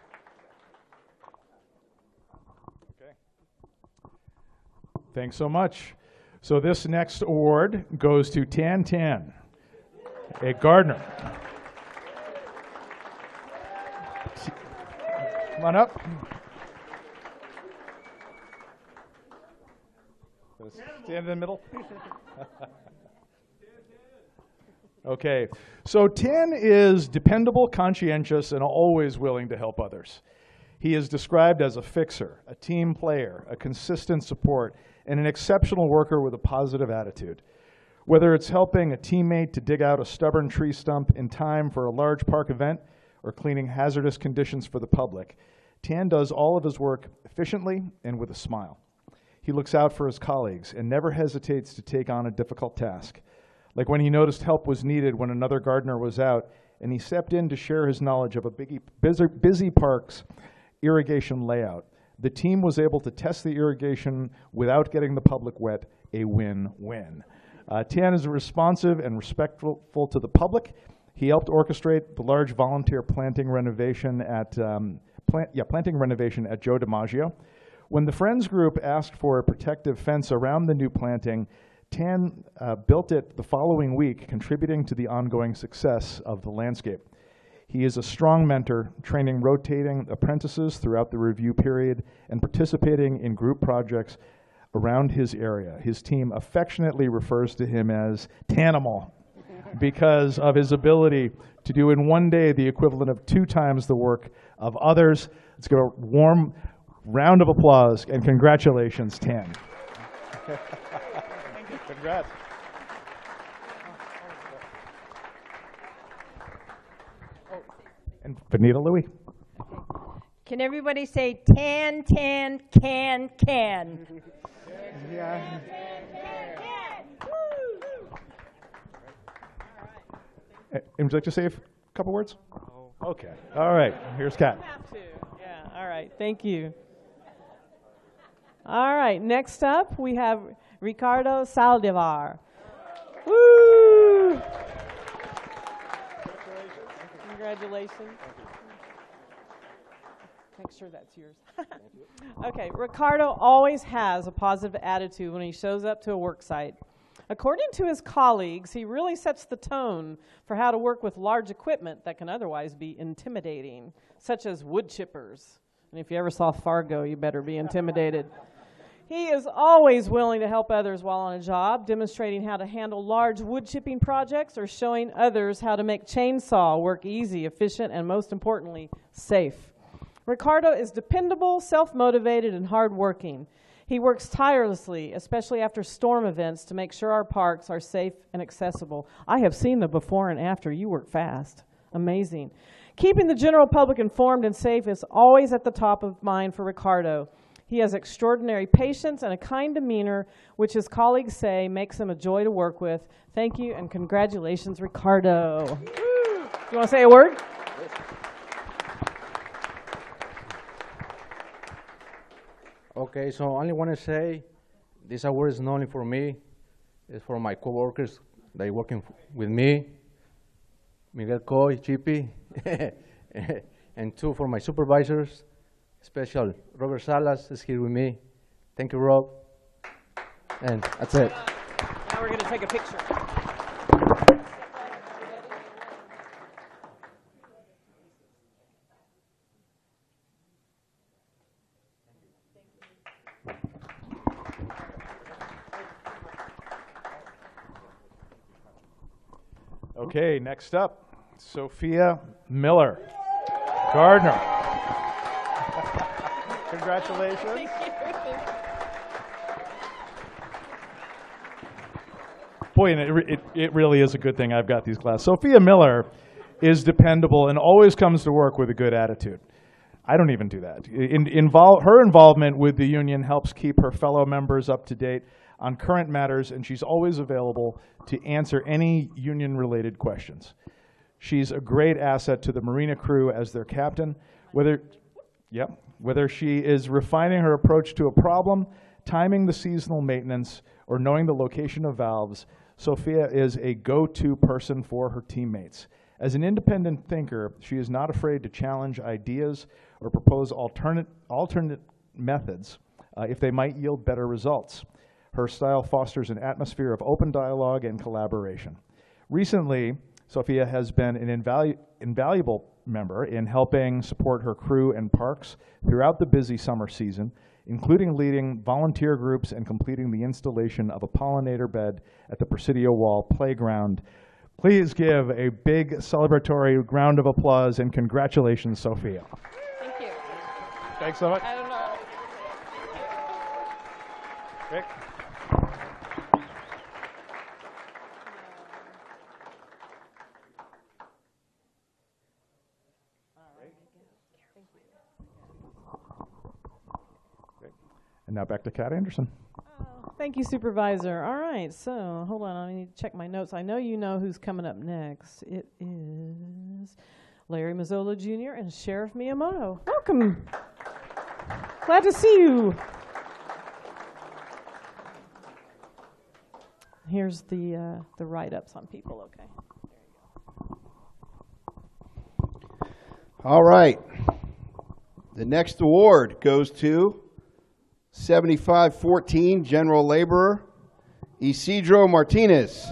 Okay. Thanks so much. So this next award goes to Tan Tan, a Gardner. Come on up. Stand in the middle. Okay, so Tan is dependable, conscientious, and always willing to help others. He is described as a fixer, a team player, a consistent support, and an exceptional worker with a positive attitude. Whether it's helping a teammate to dig out a stubborn tree stump in time for a large park event or cleaning hazardous conditions for the public, Tan does all of his work efficiently and with a smile. He looks out for his colleagues and never hesitates to take on a difficult task. Like when he noticed help was needed when another gardener was out, and he stepped in to share his knowledge of a busy, busy, busy park's irrigation layout. The team was able to test the irrigation without getting the public wet, a win-win. Uh, Tan is responsive and respectful to the public. He helped orchestrate the large volunteer planting renovation at um, plant, yeah, planting renovation at Joe DiMaggio. When the Friends group asked for a protective fence around the new planting, Tan uh, built it the following week, contributing to the ongoing success of the landscape. He is a strong mentor, training rotating apprentices throughout the review period and participating in group projects around his area. His team affectionately refers to him as Tanimal because of his ability to do in one day the equivalent of two times the work of others. Let's give a warm round of applause and congratulations, Tan. Congrats. And Benita Louie. Can everybody say tan, tan, can, can? Yeah. Uh, Would you like to say a f- couple words? Okay. All right. Here's Kat. You have to. Yeah, all right. Thank you. All right, next up we have Ricardo Saldivar. Woo! Congratulations. Make sure that's yours. Okay, Ricardo always has a positive attitude when he shows up to a work site. According to his colleagues, he really sets the tone for how to work with large equipment that can otherwise be intimidating, such as wood chippers. And if you ever saw Fargo, you better be intimidated. He is always willing to help others while on a job, demonstrating how to handle large wood chipping projects or showing others how to make chainsaw work easy, efficient, and most importantly, safe. Ricardo is dependable, self-motivated, and hardworking. He works tirelessly, especially after storm events, to make sure our parks are safe and accessible. I have seen the before and after. You work fast. Amazing. Keeping the general public informed and safe is always at the top of mind for Ricardo. He has extraordinary patience and a kind demeanor, which his colleagues say makes him a joy to work with. Thank you and congratulations, Ricardo. Woo. You want to say a word? Okay, so I only want to say this award is not only for me, it's for my coworkers that are working f- with me, Miguel Coy, Chippy, and two for my supervisors. Special, Robert Salas is here with me. Thank you, Rob. And that's it. Now we're going to take a picture. Okay, next up, Sophia Miller, Gardner. Congratulations. Boy, and it, re- it, it really is a good thing I've got these glasses. Sophia Miller is dependable and always comes to work with a good attitude. I don't even do that. In, invol- her involvement with the union helps keep her fellow members up to date on current matters, and she's always available to answer any union-related questions. She's a great asset to the Marina crew as their captain. Whether, yep, whether she is refining her approach to a problem, timing the seasonal maintenance, or knowing the location of valves, Sophia is a go-to person for her teammates. As an independent thinker, she is not afraid to challenge ideas or propose alternate, alternate methods uh, if they might yield better results. Her style fosters an atmosphere of open dialogue and collaboration. Recently, Sophia has been an invalu- invaluable member in helping support her crew and parks throughout the busy summer season, including leading volunteer groups and completing the installation of a pollinator bed at the Presidio Wall Playground. Please give a big celebratory round of applause and congratulations, Sophia. Thank you. Thanks so much. I don't know. Rick? And now back to Kat Anderson. Oh, thank you, Supervisor. All right, so hold on. I need to check my notes. I know you know who's coming up next. It is Larry Mazzola Junior and Sheriff Miyamoto. Welcome. Glad to see you. Here's the uh, the write-ups on people. Okay. All right. The next award goes to seventy-five fourteen General Laborer Isidro Martinez.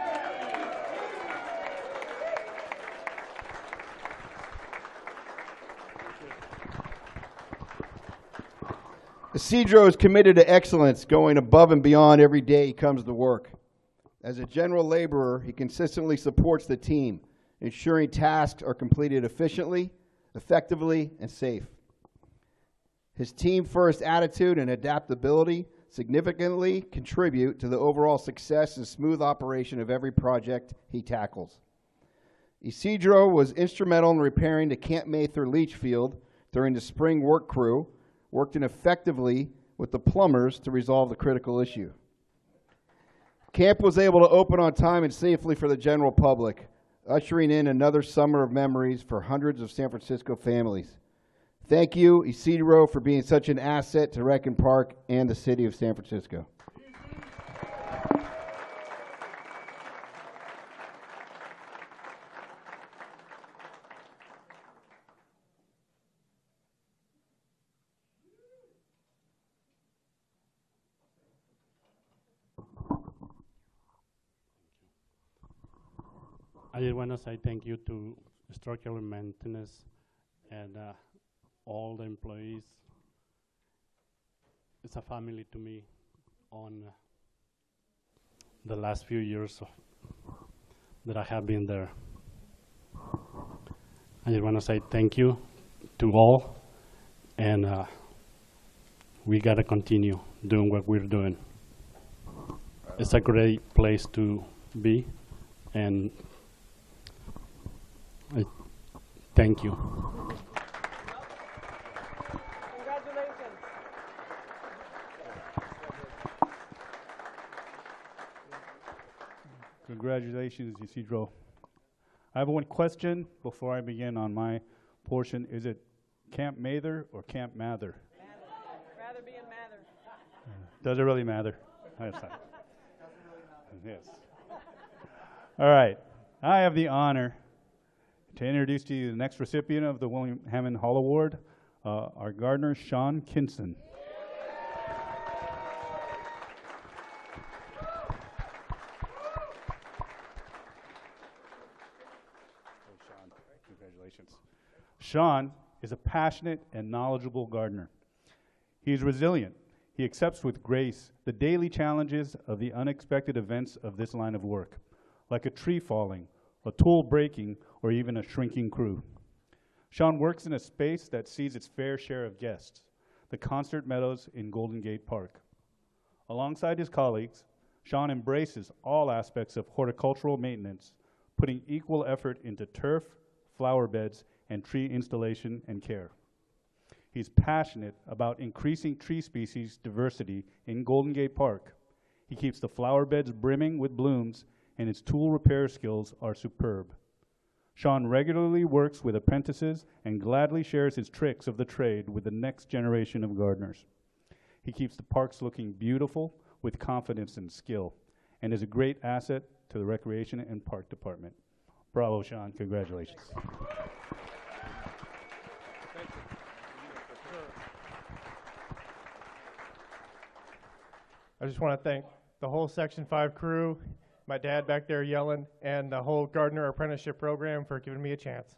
Isidro is committed to excellence, going above and beyond every day he comes to work. As a general laborer, he consistently supports the team, ensuring tasks are completed efficiently, effectively, and safe. His team-first attitude and adaptability significantly contribute to the overall success and smooth operation of every project he tackles. Isidro was instrumental in repairing the Camp Mather leach field during the spring work crew, working effectively with the plumbers to resolve the critical issue. Camp was able to open on time and safely for the general public, ushering in another summer of memories for hundreds of San Francisco families. Thank you, Isidro, for being such an asset to Rec and Park and the city of San Francisco. I just want to say thank you to Structural Maintenance and uh, all the employees. It's a family to me on uh, the last few years of that I have been there. I just want to say thank you to all, and uh, we got to continue doing what we're doing. It's a great place to be, and I thank you. Congratulations. Congratulations, Isidro. I have one question before I begin on my portion. Is it Camp Mather or Camp Mather? Rather be in Mather. Does it really matter? Yes. All right. I have the honor to introduce to you the next recipient of the William Hammond Hall Award, uh, our gardener, Sean Kinson. Oh, Sean, congratulations. Sean is a passionate and knowledgeable gardener. He is resilient. He accepts with grace the daily challenges of the unexpected events of this line of work, like a tree falling a tool breaking, or even a shrinking crew. Sean works in a space that sees its fair share of guests, the concert meadows in Golden Gate Park. Alongside his colleagues, Sean embraces all aspects of horticultural maintenance, putting equal effort into turf, flower beds, and tree installation and care. He's passionate about increasing tree species diversity in Golden Gate Park. He keeps the flower beds brimming with blooms, and his tool repair skills are superb. Sean regularly works with apprentices and gladly shares his tricks of the trade with the next generation of gardeners. He keeps the parks looking beautiful with confidence and skill, and is a great asset to the Recreation and Park Department. Bravo, Sean. Congratulations. I just want to thank the whole Section five crew, my dad back there yelling, and the whole gardener apprenticeship program for giving me a chance.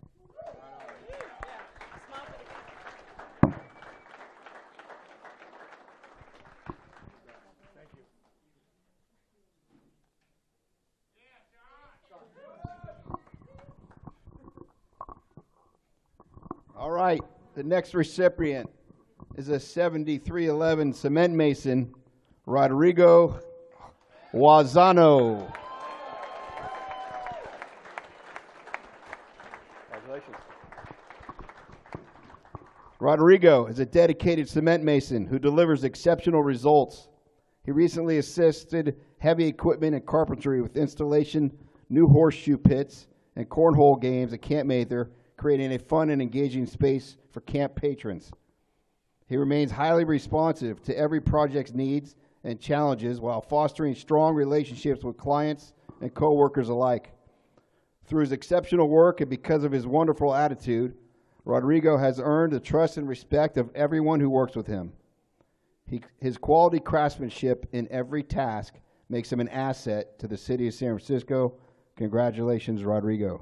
All right, the next recipient is a seventy-three eleven cement mason, Rodrigo Wazano. Congratulations. Rodrigo is a dedicated cement mason who delivers exceptional results. He recently assisted heavy equipment and carpentry with installation, new horseshoe pits, and cornhole games at Camp Mather, creating a fun and engaging space for camp patrons. He remains highly responsive to every project's needs and challenges while fostering strong relationships with clients and co-workers alike. Through his exceptional work and because of his wonderful attitude, Rodrigo has earned the trust and respect of everyone who works with him. He, his quality craftsmanship in every task makes him an asset to the city of San Francisco. Congratulations, Rodrigo.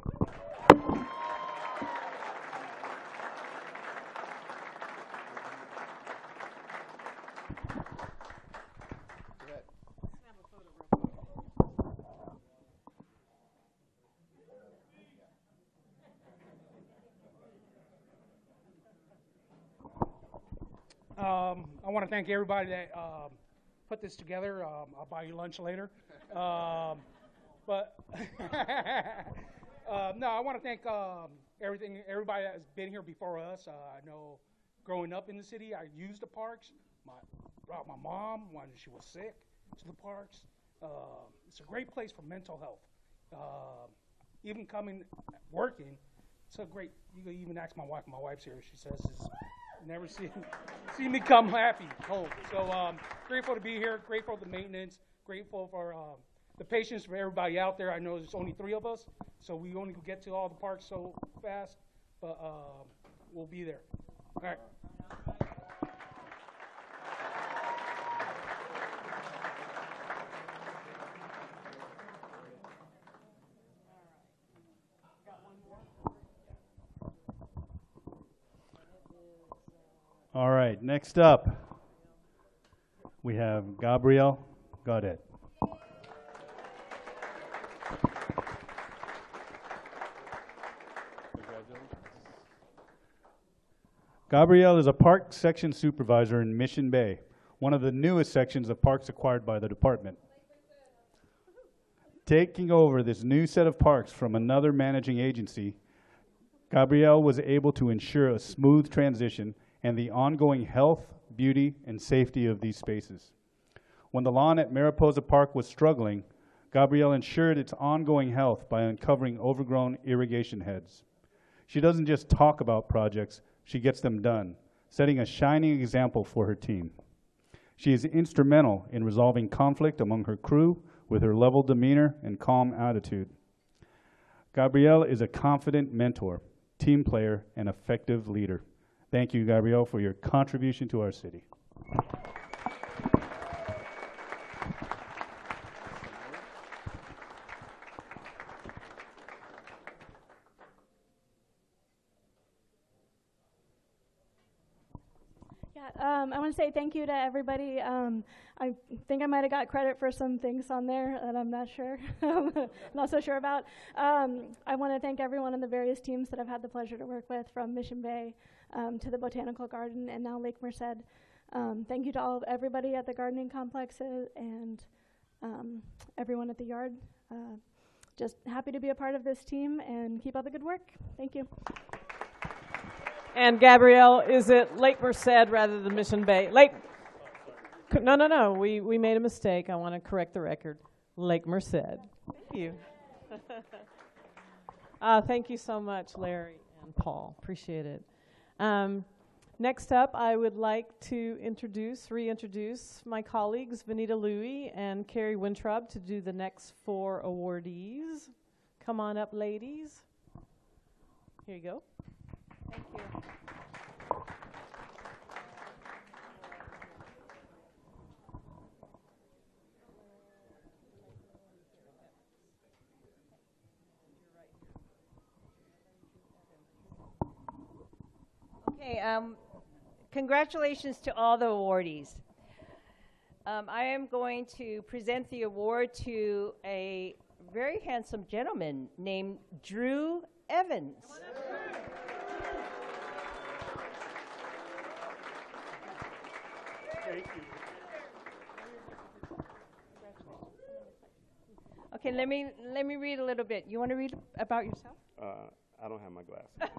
Um, I want to thank everybody that um, put this together. Um, I'll buy you lunch later. Um, but uh, no, I want to thank um, everything, everybody that's been here before us. Uh, I know growing up in the city, I used the parks. My, brought my mom when she was sick to the parks. Uh, it's a great place for mental health. Uh, even coming, working, it's a great, you can even ask my wife, my wife's here, she says it's never seen, seen me come happy, home. So um, grateful to be here, grateful for the maintenance, grateful for um, the patience for everybody out there. I know there's only three of us, so we only get to all the parks so fast, but uh, we'll be there. All right. All right, next up, we have Gabriel Gaudet. Gabriel is a park section supervisor in Mission Bay, one of the newest sections of parks acquired by the department. Taking over this new set of parks from another managing agency, Gabriel was able to ensure a smooth transition and the ongoing health, beauty, and safety of these spaces. When the lawn at Mariposa Park was struggling, Gabrielle ensured its ongoing health by uncovering overgrown irrigation heads. She doesn't just talk about projects, she gets them done, setting a shining example for her team. She is instrumental in resolving conflict among her crew with her level demeanor and calm attitude. Gabrielle is a confident mentor, team player, and effective leader. Thank you, Gabrielle, for your contribution to our city. Yeah, um, I want to say thank you to everybody. Um, I think I might have got credit for some things on there that I'm not sure, not so sure about. Um, I want to thank everyone in the various teams that I've had the pleasure to work with, from Mission Bay um, to the Botanical Garden and now Lake Merced. Um, thank you to all everybody at the gardening complexes and um, everyone at the yard. Uh, just happy to be a part of this team and keep up the good work. Thank you. And Gabrielle, is it Lake Merced rather than Mission Bay? Lake, no, no, no, we, we made a mistake. I want to correct the record. Lake Merced. Thank you. uh, thank you so much, Larry and Paul. Appreciate it. Um, next up, I would like to introduce, reintroduce my colleagues, Vanita Louie and Carrie Wintraub, to do the next four awardees. Come on up, ladies. Here you go. Thank you. Okay, um, congratulations to all the awardees. Um, I am going to present the award to a very handsome gentleman named Drew Evans. Thank you. Okay, let me let me read a little bit. You want to read about yourself? Uh, I don't have my glasses.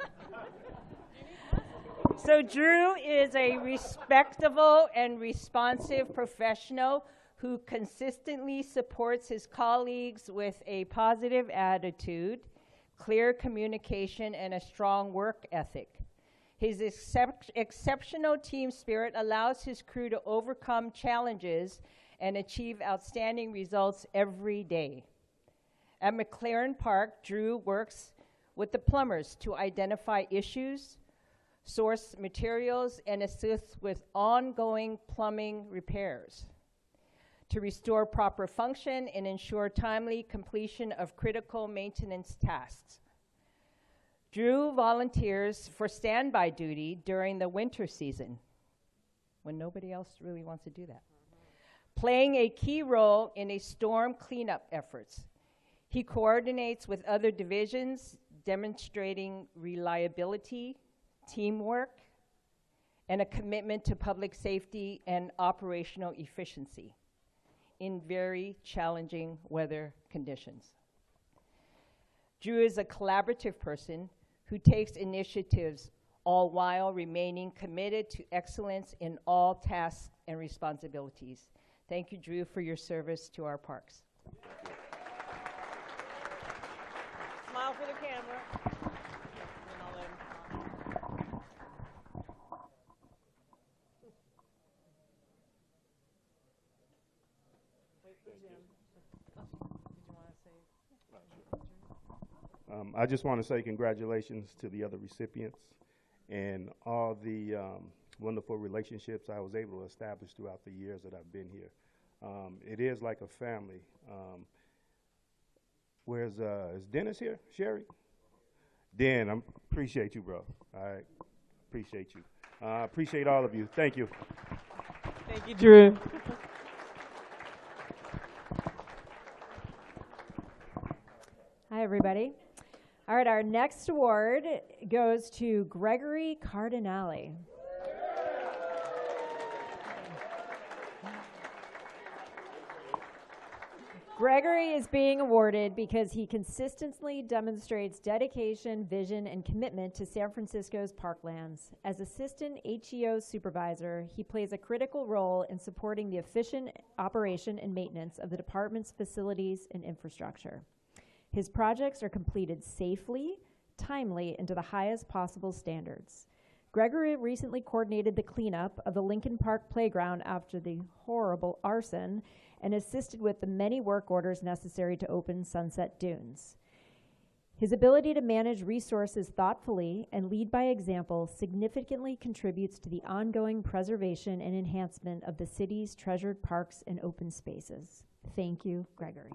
So Drew is a respectable and responsive professional who consistently supports his colleagues with a positive attitude, clear communication, and a strong work ethic. His excep- exceptional team spirit allows his crew to overcome challenges and achieve outstanding results every day. At McLaren Park, Drew works with the plumbers to identify issues, source materials, and assist with ongoing plumbing repairs to restore proper function and ensure timely completion of critical maintenance tasks. Drew volunteers for standby duty during the winter season, when nobody else really wants to do that, playing a key role in a storm cleanup efforts. He coordinates with other divisions, demonstrating reliability, teamwork, and a commitment to public safety and operational efficiency in very challenging weather conditions. Drew is a collaborative person who takes initiatives, all while remaining committed to excellence in all tasks and responsibilities. Thank you, Drew, for your service to our parks. Smile for the camera. And I'll let him talk. Wait for Jim. Did you want to say? Um, I just want to say congratulations to the other recipients and all the um, wonderful relationships I was able to establish throughout the years that I've been here. Um, it is like a family. Um, where's uh, is Dennis here? Sherry? Dan, I appreciate you, bro. I appreciate you. I uh, appreciate all of you. Thank you. Thank you, Drew. Hi, everybody. All right, our next award goes to Gregory Cardinale. Gregory is being awarded because he consistently demonstrates dedication, vision, and commitment to San Francisco's parklands. As Assistant H E O Supervisor, he plays a critical role in supporting the efficient operation and maintenance of the department's facilities and infrastructure. His projects are completed safely, timely, and to the highest possible standards. Gregory recently coordinated the cleanup of the Lincoln Park playground after the horrible arson and assisted with the many work orders necessary to open Sunset Dunes. His ability to manage resources thoughtfully and lead by example significantly contributes to the ongoing preservation and enhancement of the city's treasured parks and open spaces. Thank you, Gregory.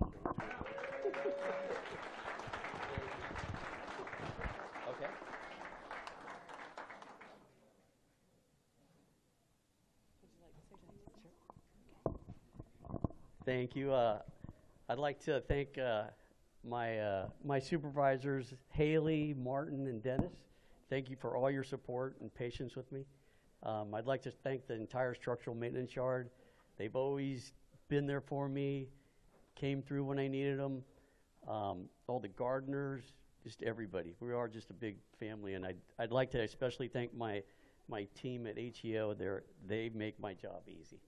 Thank you. Uh, I'd like to thank uh, my uh, my supervisors, Haley, Martin, and Dennis. Thank you for all your support and patience with me. Um, I'd like to thank the entire structural maintenance yard. They've always been there for me, came through when I needed them. Um, all the gardeners, just everybody. We are just a big family, and I'd, I'd like to especially thank my my team at H E O. They're, they make my job easy.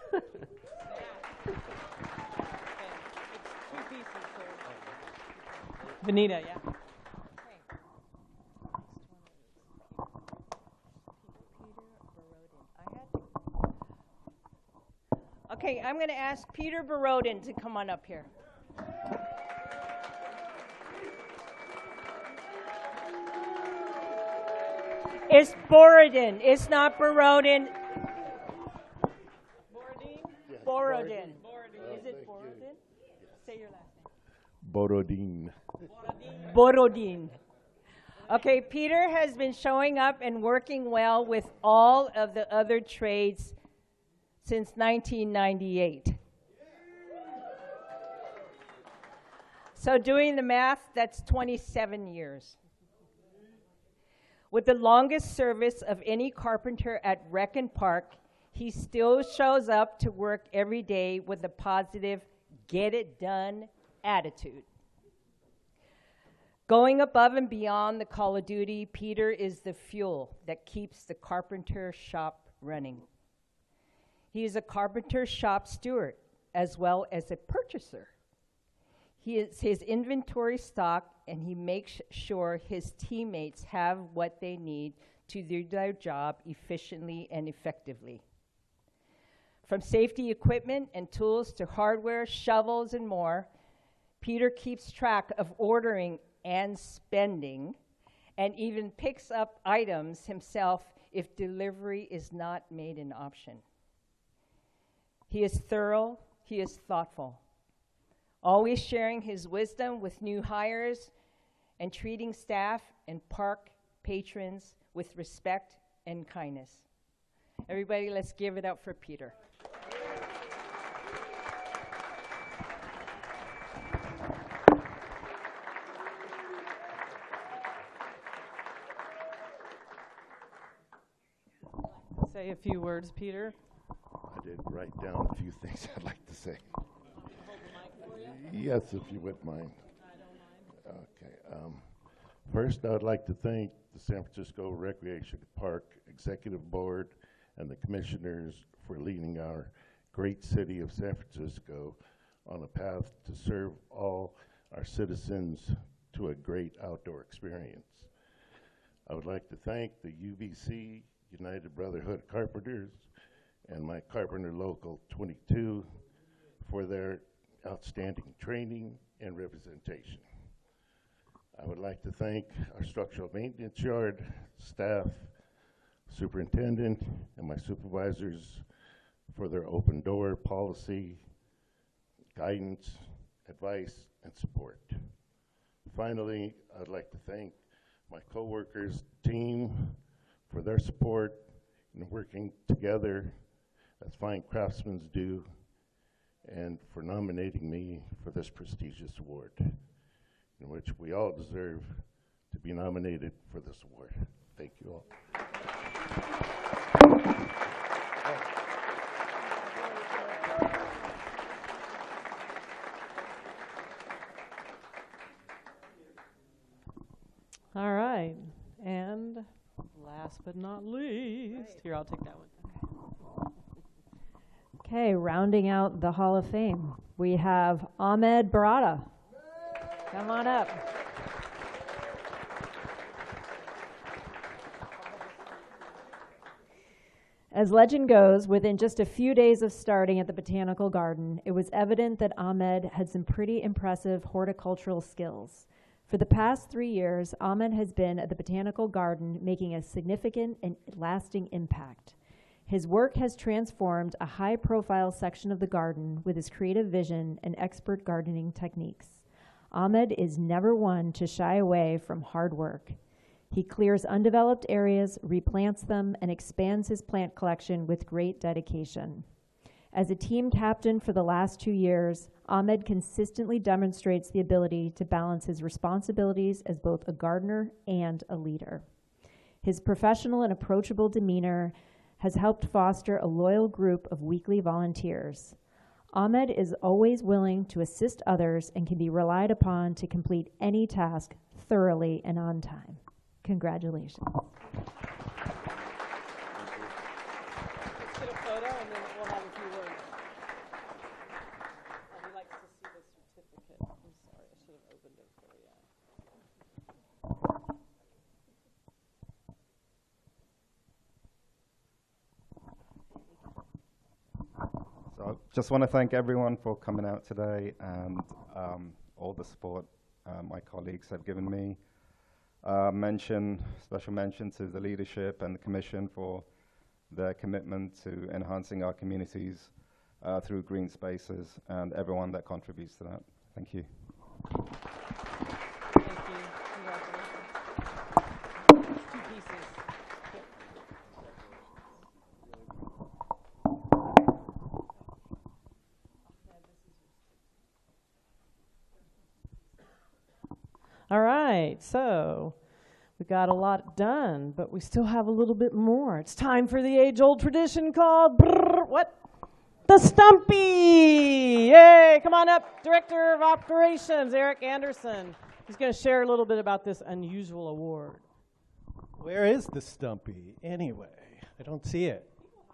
Vanita, yeah. Okay, I'm going to ask Peter Borodin to come on up here. It's Borodin. It's not Borodin. Borodin? Borodin. Is it Borodin? Say your last name. Borodin. Borodin. Okay, Peter has been showing up and working well with all of the other trades since nineteen ninety-eight. So doing the math, that's twenty-seven years. With the longest service of any carpenter at Rec and Park, he still shows up to work every day with a positive, get-it-done attitude. Going above and beyond the call of duty, Peter is the fuel that keeps the carpenter shop running. He is a carpenter shop steward as well as a purchaser. He is his inventory stock, and he makes sure his teammates have what they need to do their job efficiently and effectively. From safety equipment and tools to hardware, shovels, and more, Peter keeps track of ordering and spending, and even picks up items himself if delivery is not made an option. He is thorough, he is thoughtful, always sharing his wisdom with new hires and treating staff and park patrons with respect and kindness. Everybody, let's give it up for Peter. Say a few words, Peter. I did write down a few things I'd like to say. Yes, if you wouldn't mind. Okay. Um, first, I would like to thank the San Francisco Recreation Park Executive Board and the commissioners for leading our great city of San Francisco on a path to serve all our citizens to a great outdoor experience. I would like to thank the U B C, United Brotherhood of Carpenters, and my Carpenter Local twenty-two for their outstanding training and representation. I would like to thank our structural maintenance yard staff, superintendent, and my supervisors for their open door policy, guidance, advice, and support. Finally, I'd like to thank my coworkers, team, for their support in working together as fine craftsmen do, and for nominating me for this prestigious award, in which we all deserve to be nominated for this award. Thank you all. All right, and last but not least, here, I'll take that one. Okay, rounding out the Hall of Fame, we have Ahmed Barada. Come on up. As legend goes, within just a few days of starting at the Botanical Garden, it was evident that Ahmed had some pretty impressive horticultural skills. For the past three years, Ahmed has been at the Botanical Garden making a significant and lasting impact. His work has transformed a high-profile section of the garden with his creative vision and expert gardening techniques. Ahmed is never one to shy away from hard work. He clears undeveloped areas, replants them, and expands his plant collection with great dedication. As a team captain for the last two years, Ahmed consistently demonstrates the ability to balance his responsibilities as both a gardener and a leader. His professional and approachable demeanor has helped foster a loyal group of weekly volunteers. Ahmed is always willing to assist others and can be relied upon to complete any task thoroughly and on time. Congratulations. Let's get a photo and then we'll have a few words. I'd like to see the certificate. I'm sorry, I should have opened it for you. So just want to thank everyone for coming out today and um, all the support uh, my colleagues have given me. Uh, mention, special mention to the leadership and the commission for their commitment to enhancing our communities uh, through green spaces and everyone that contributes to that. Thank you. Thank you. Congratulations. Two pieces. All right, so we got a lot done, but we still have a little bit more. It's time for the age-old tradition called brrr, what? The Stumpy! Yay! Come on up, Director of Operations, Eric Anderson. He's going to share a little bit about this unusual award. Where is the Stumpy anyway? I don't see it.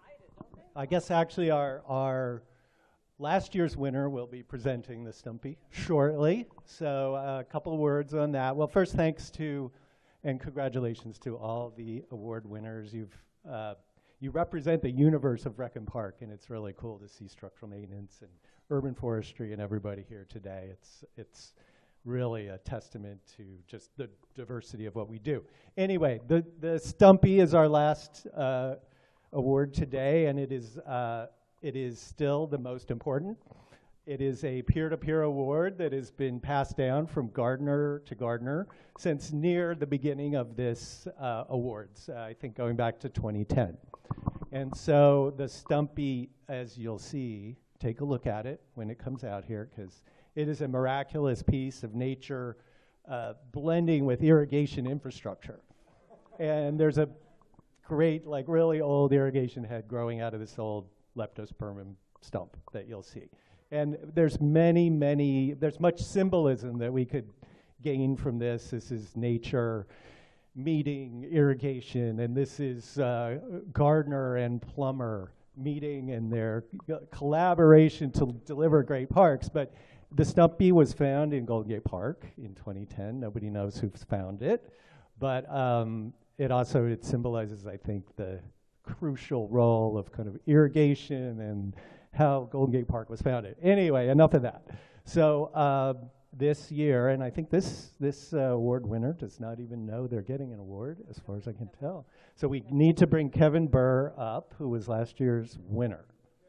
I guess actually our our last year's winner will be presenting the Stumpy shortly. So uh, a couple of words on that. Well, first, thanks to and congratulations to all the award winners. You've uh, you represent the universe of Rec and Park, and it's really cool to see structural maintenance and urban forestry and everybody here today. It's it's really a testament to just the diversity of what we do. Anyway, the the Stumpy is our last uh, award today, and it is uh, it is still the most important. It is a peer-to-peer award that has been passed down from gardener to gardener since near the beginning of this uh, awards, uh, I think going back to twenty ten. And so the Stumpy, as you'll see, take a look at it when it comes out here, because it is a miraculous piece of nature uh, blending with irrigation infrastructure. And there's a great, like really old irrigation head growing out of this old leptospermum stump that you'll see. And there's many, many, there's much symbolism that we could gain from this. This is nature meeting irrigation, and this is uh, gardener and plumber meeting and their collaboration to deliver great parks. But the Stumpy was found in Golden Gate Park in twenty ten. Nobody knows who's found it. But um, it also, it symbolizes, I think, the crucial role of kind of irrigation and how Golden Gate Park was founded. Anyway, enough of that. So uh, this year, and I think this this uh, award winner does not even know they're getting an award, as far as I can tell. So we need to bring Kevin Burr up, who was last year's winner.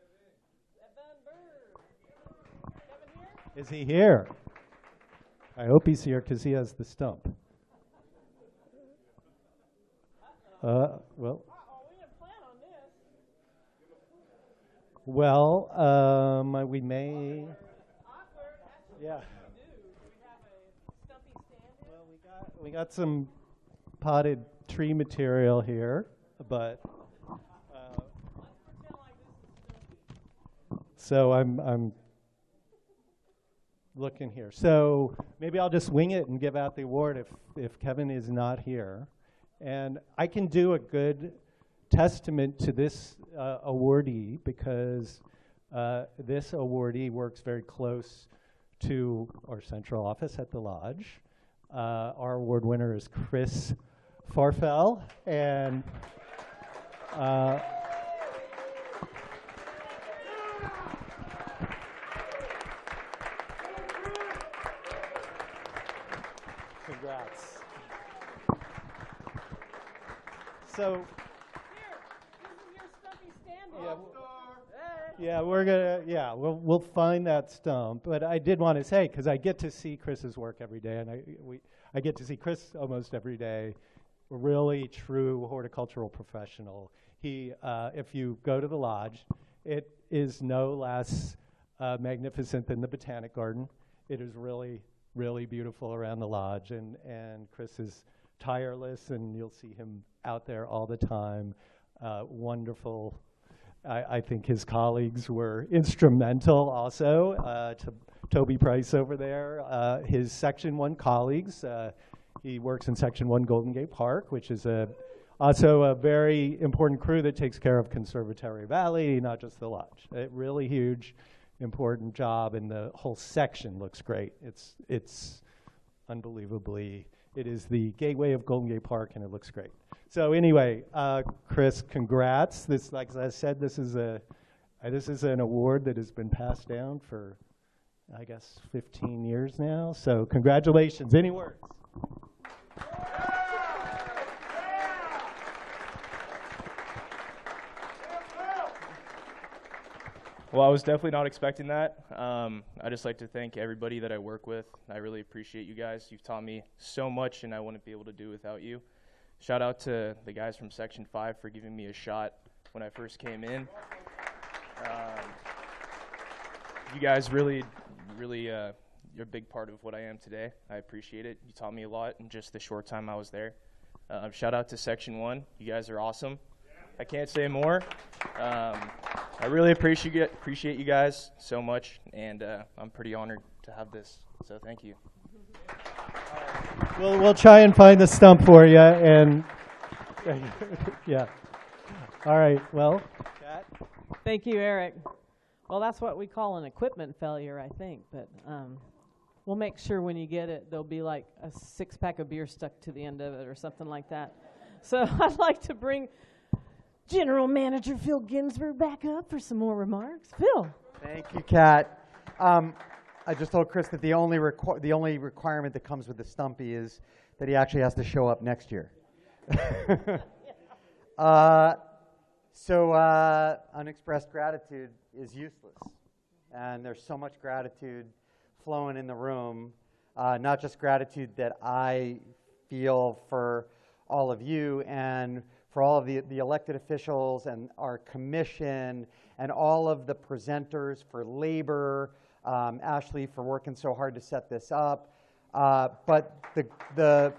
Is he here? I hope he's here because he has the stump. Uh, well. Well, um, we may. Yeah. Well, we got we got some potted tree material here, but uh, so I'm I'm looking here. So maybe I'll just wing it and give out the award if if Kevin is not here, and I can do a good testament to this uh, awardee because uh, this awardee works very close to our central office at the Lodge. Uh, our award winner is Chris Farfel, and uh, congrats. So. Yeah, yeah, we're gonna. Yeah, we'll we'll find that stump. But I did want to say, because I get to see Chris's work every day, and I we I get to see Chris almost every day. A really true horticultural professional. He, uh, if you go to the Lodge, it is no less uh, magnificent than the Botanic Garden. It is really, really beautiful around the lodge, and, and Chris is tireless, and you'll see him out there all the time. Uh, wonderful. I, I think his colleagues were instrumental also, uh, to Toby Price over there, uh, his Section one colleagues. Uh, he works in Section one Golden Gate Park, which is a, also a very important crew that takes care of Conservatory Valley, not just the lodge. A really huge, important job, and the whole section looks great. It's, it's unbelievably, it is the gateway of Golden Gate Park, and it looks great. So anyway, uh, Chris, congrats. This, like I said, this is a uh, this is an award that has been passed down for, I guess, fifteen years now. So congratulations. Any words? Well, I was definitely not expecting that. Um, I just like to thank everybody that I work with. I really appreciate you guys. You've taught me so much, and I wouldn't be able to do without you. Shout out to the guys from Section five for giving me a shot when I first came in. Um, you guys really, really, uh, you're a big part of what I am today. I appreciate it. You taught me a lot in just the short time I was there. Uh, shout out to Section one. You guys are awesome. I can't say more. Um, I really appreciate appreciate you guys so much, and uh, I'm pretty honored to have this. So thank you. We'll, we'll try and find the stump for you, and yeah. All right, well. Kat? Thank you, Eric. Well, that's what we call an equipment failure, I think, but um, we'll make sure when you get it, there'll be like a six-pack of beer stuck to the end of it or something like that. So I'd like to bring General Manager Phil Ginsberg back up for some more remarks. Phil. Thank you, Kat. Um, I just told Chris that the only requ- the only requirement that comes with the Stumpy is that he actually has to show up next year. uh, so uh, unexpressed gratitude is useless, and there's so much gratitude flowing in the room. Uh, not just gratitude that I feel for all of you and for all of the, the elected officials and our commission and all of the presenters for labor, um, Ashley for working so hard to set this up. Uh, but the, the,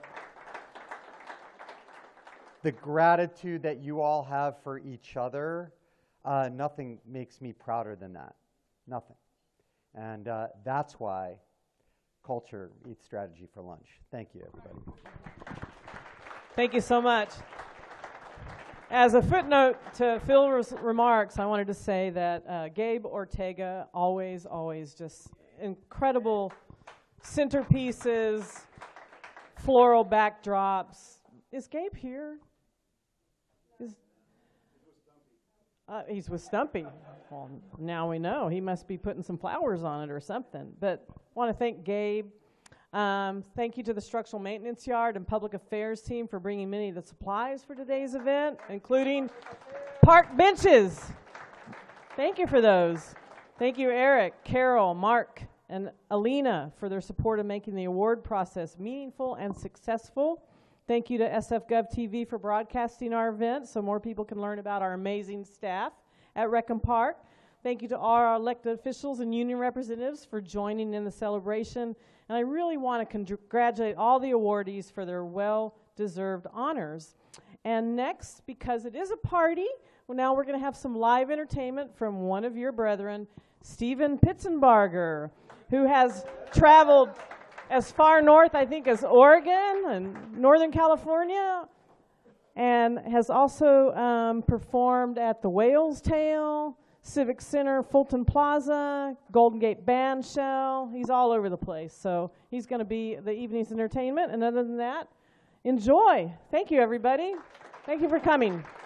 the gratitude that you all have for each other, uh, nothing makes me prouder than that. Nothing. And uh, that's why culture eats strategy for lunch. Thank you, everybody. Thank you so much. As a footnote to Phil's remarks, I wanted to say that uh, Gabe Ortega, always, always just incredible centerpieces, floral backdrops. Is Gabe here? Is, uh, he's with Stumpy. Well, now we know. He must be putting some flowers on it or something. But I want to thank Gabe. Um, thank you to the Structural Maintenance Yard and Public Affairs team for bringing many of the supplies for today's event, including park benches. Thank you for those. Thank you, Eric, Carol, Mark, and Alina for their support in making the award process meaningful and successful. Thank you to S F Gov T V for broadcasting our event so more people can learn about our amazing staff at Reckham Park. Thank you to all our elected officials and union representatives for joining in the celebration. And I really want to congratulate all the awardees for their well-deserved honors. And next, because it is a party, well, now we're going to have some live entertainment from one of your brethren, Stephen Pitzenbarger, who has traveled as far north, I think, as Oregon and Northern California, and has also um, performed at the Whale's Tail, Civic Center, Fulton Plaza, Golden Gate Band Shell. He's all over the place. So he's going to be the evening's entertainment. And other than that, enjoy. Thank you, everybody. Thank you for coming.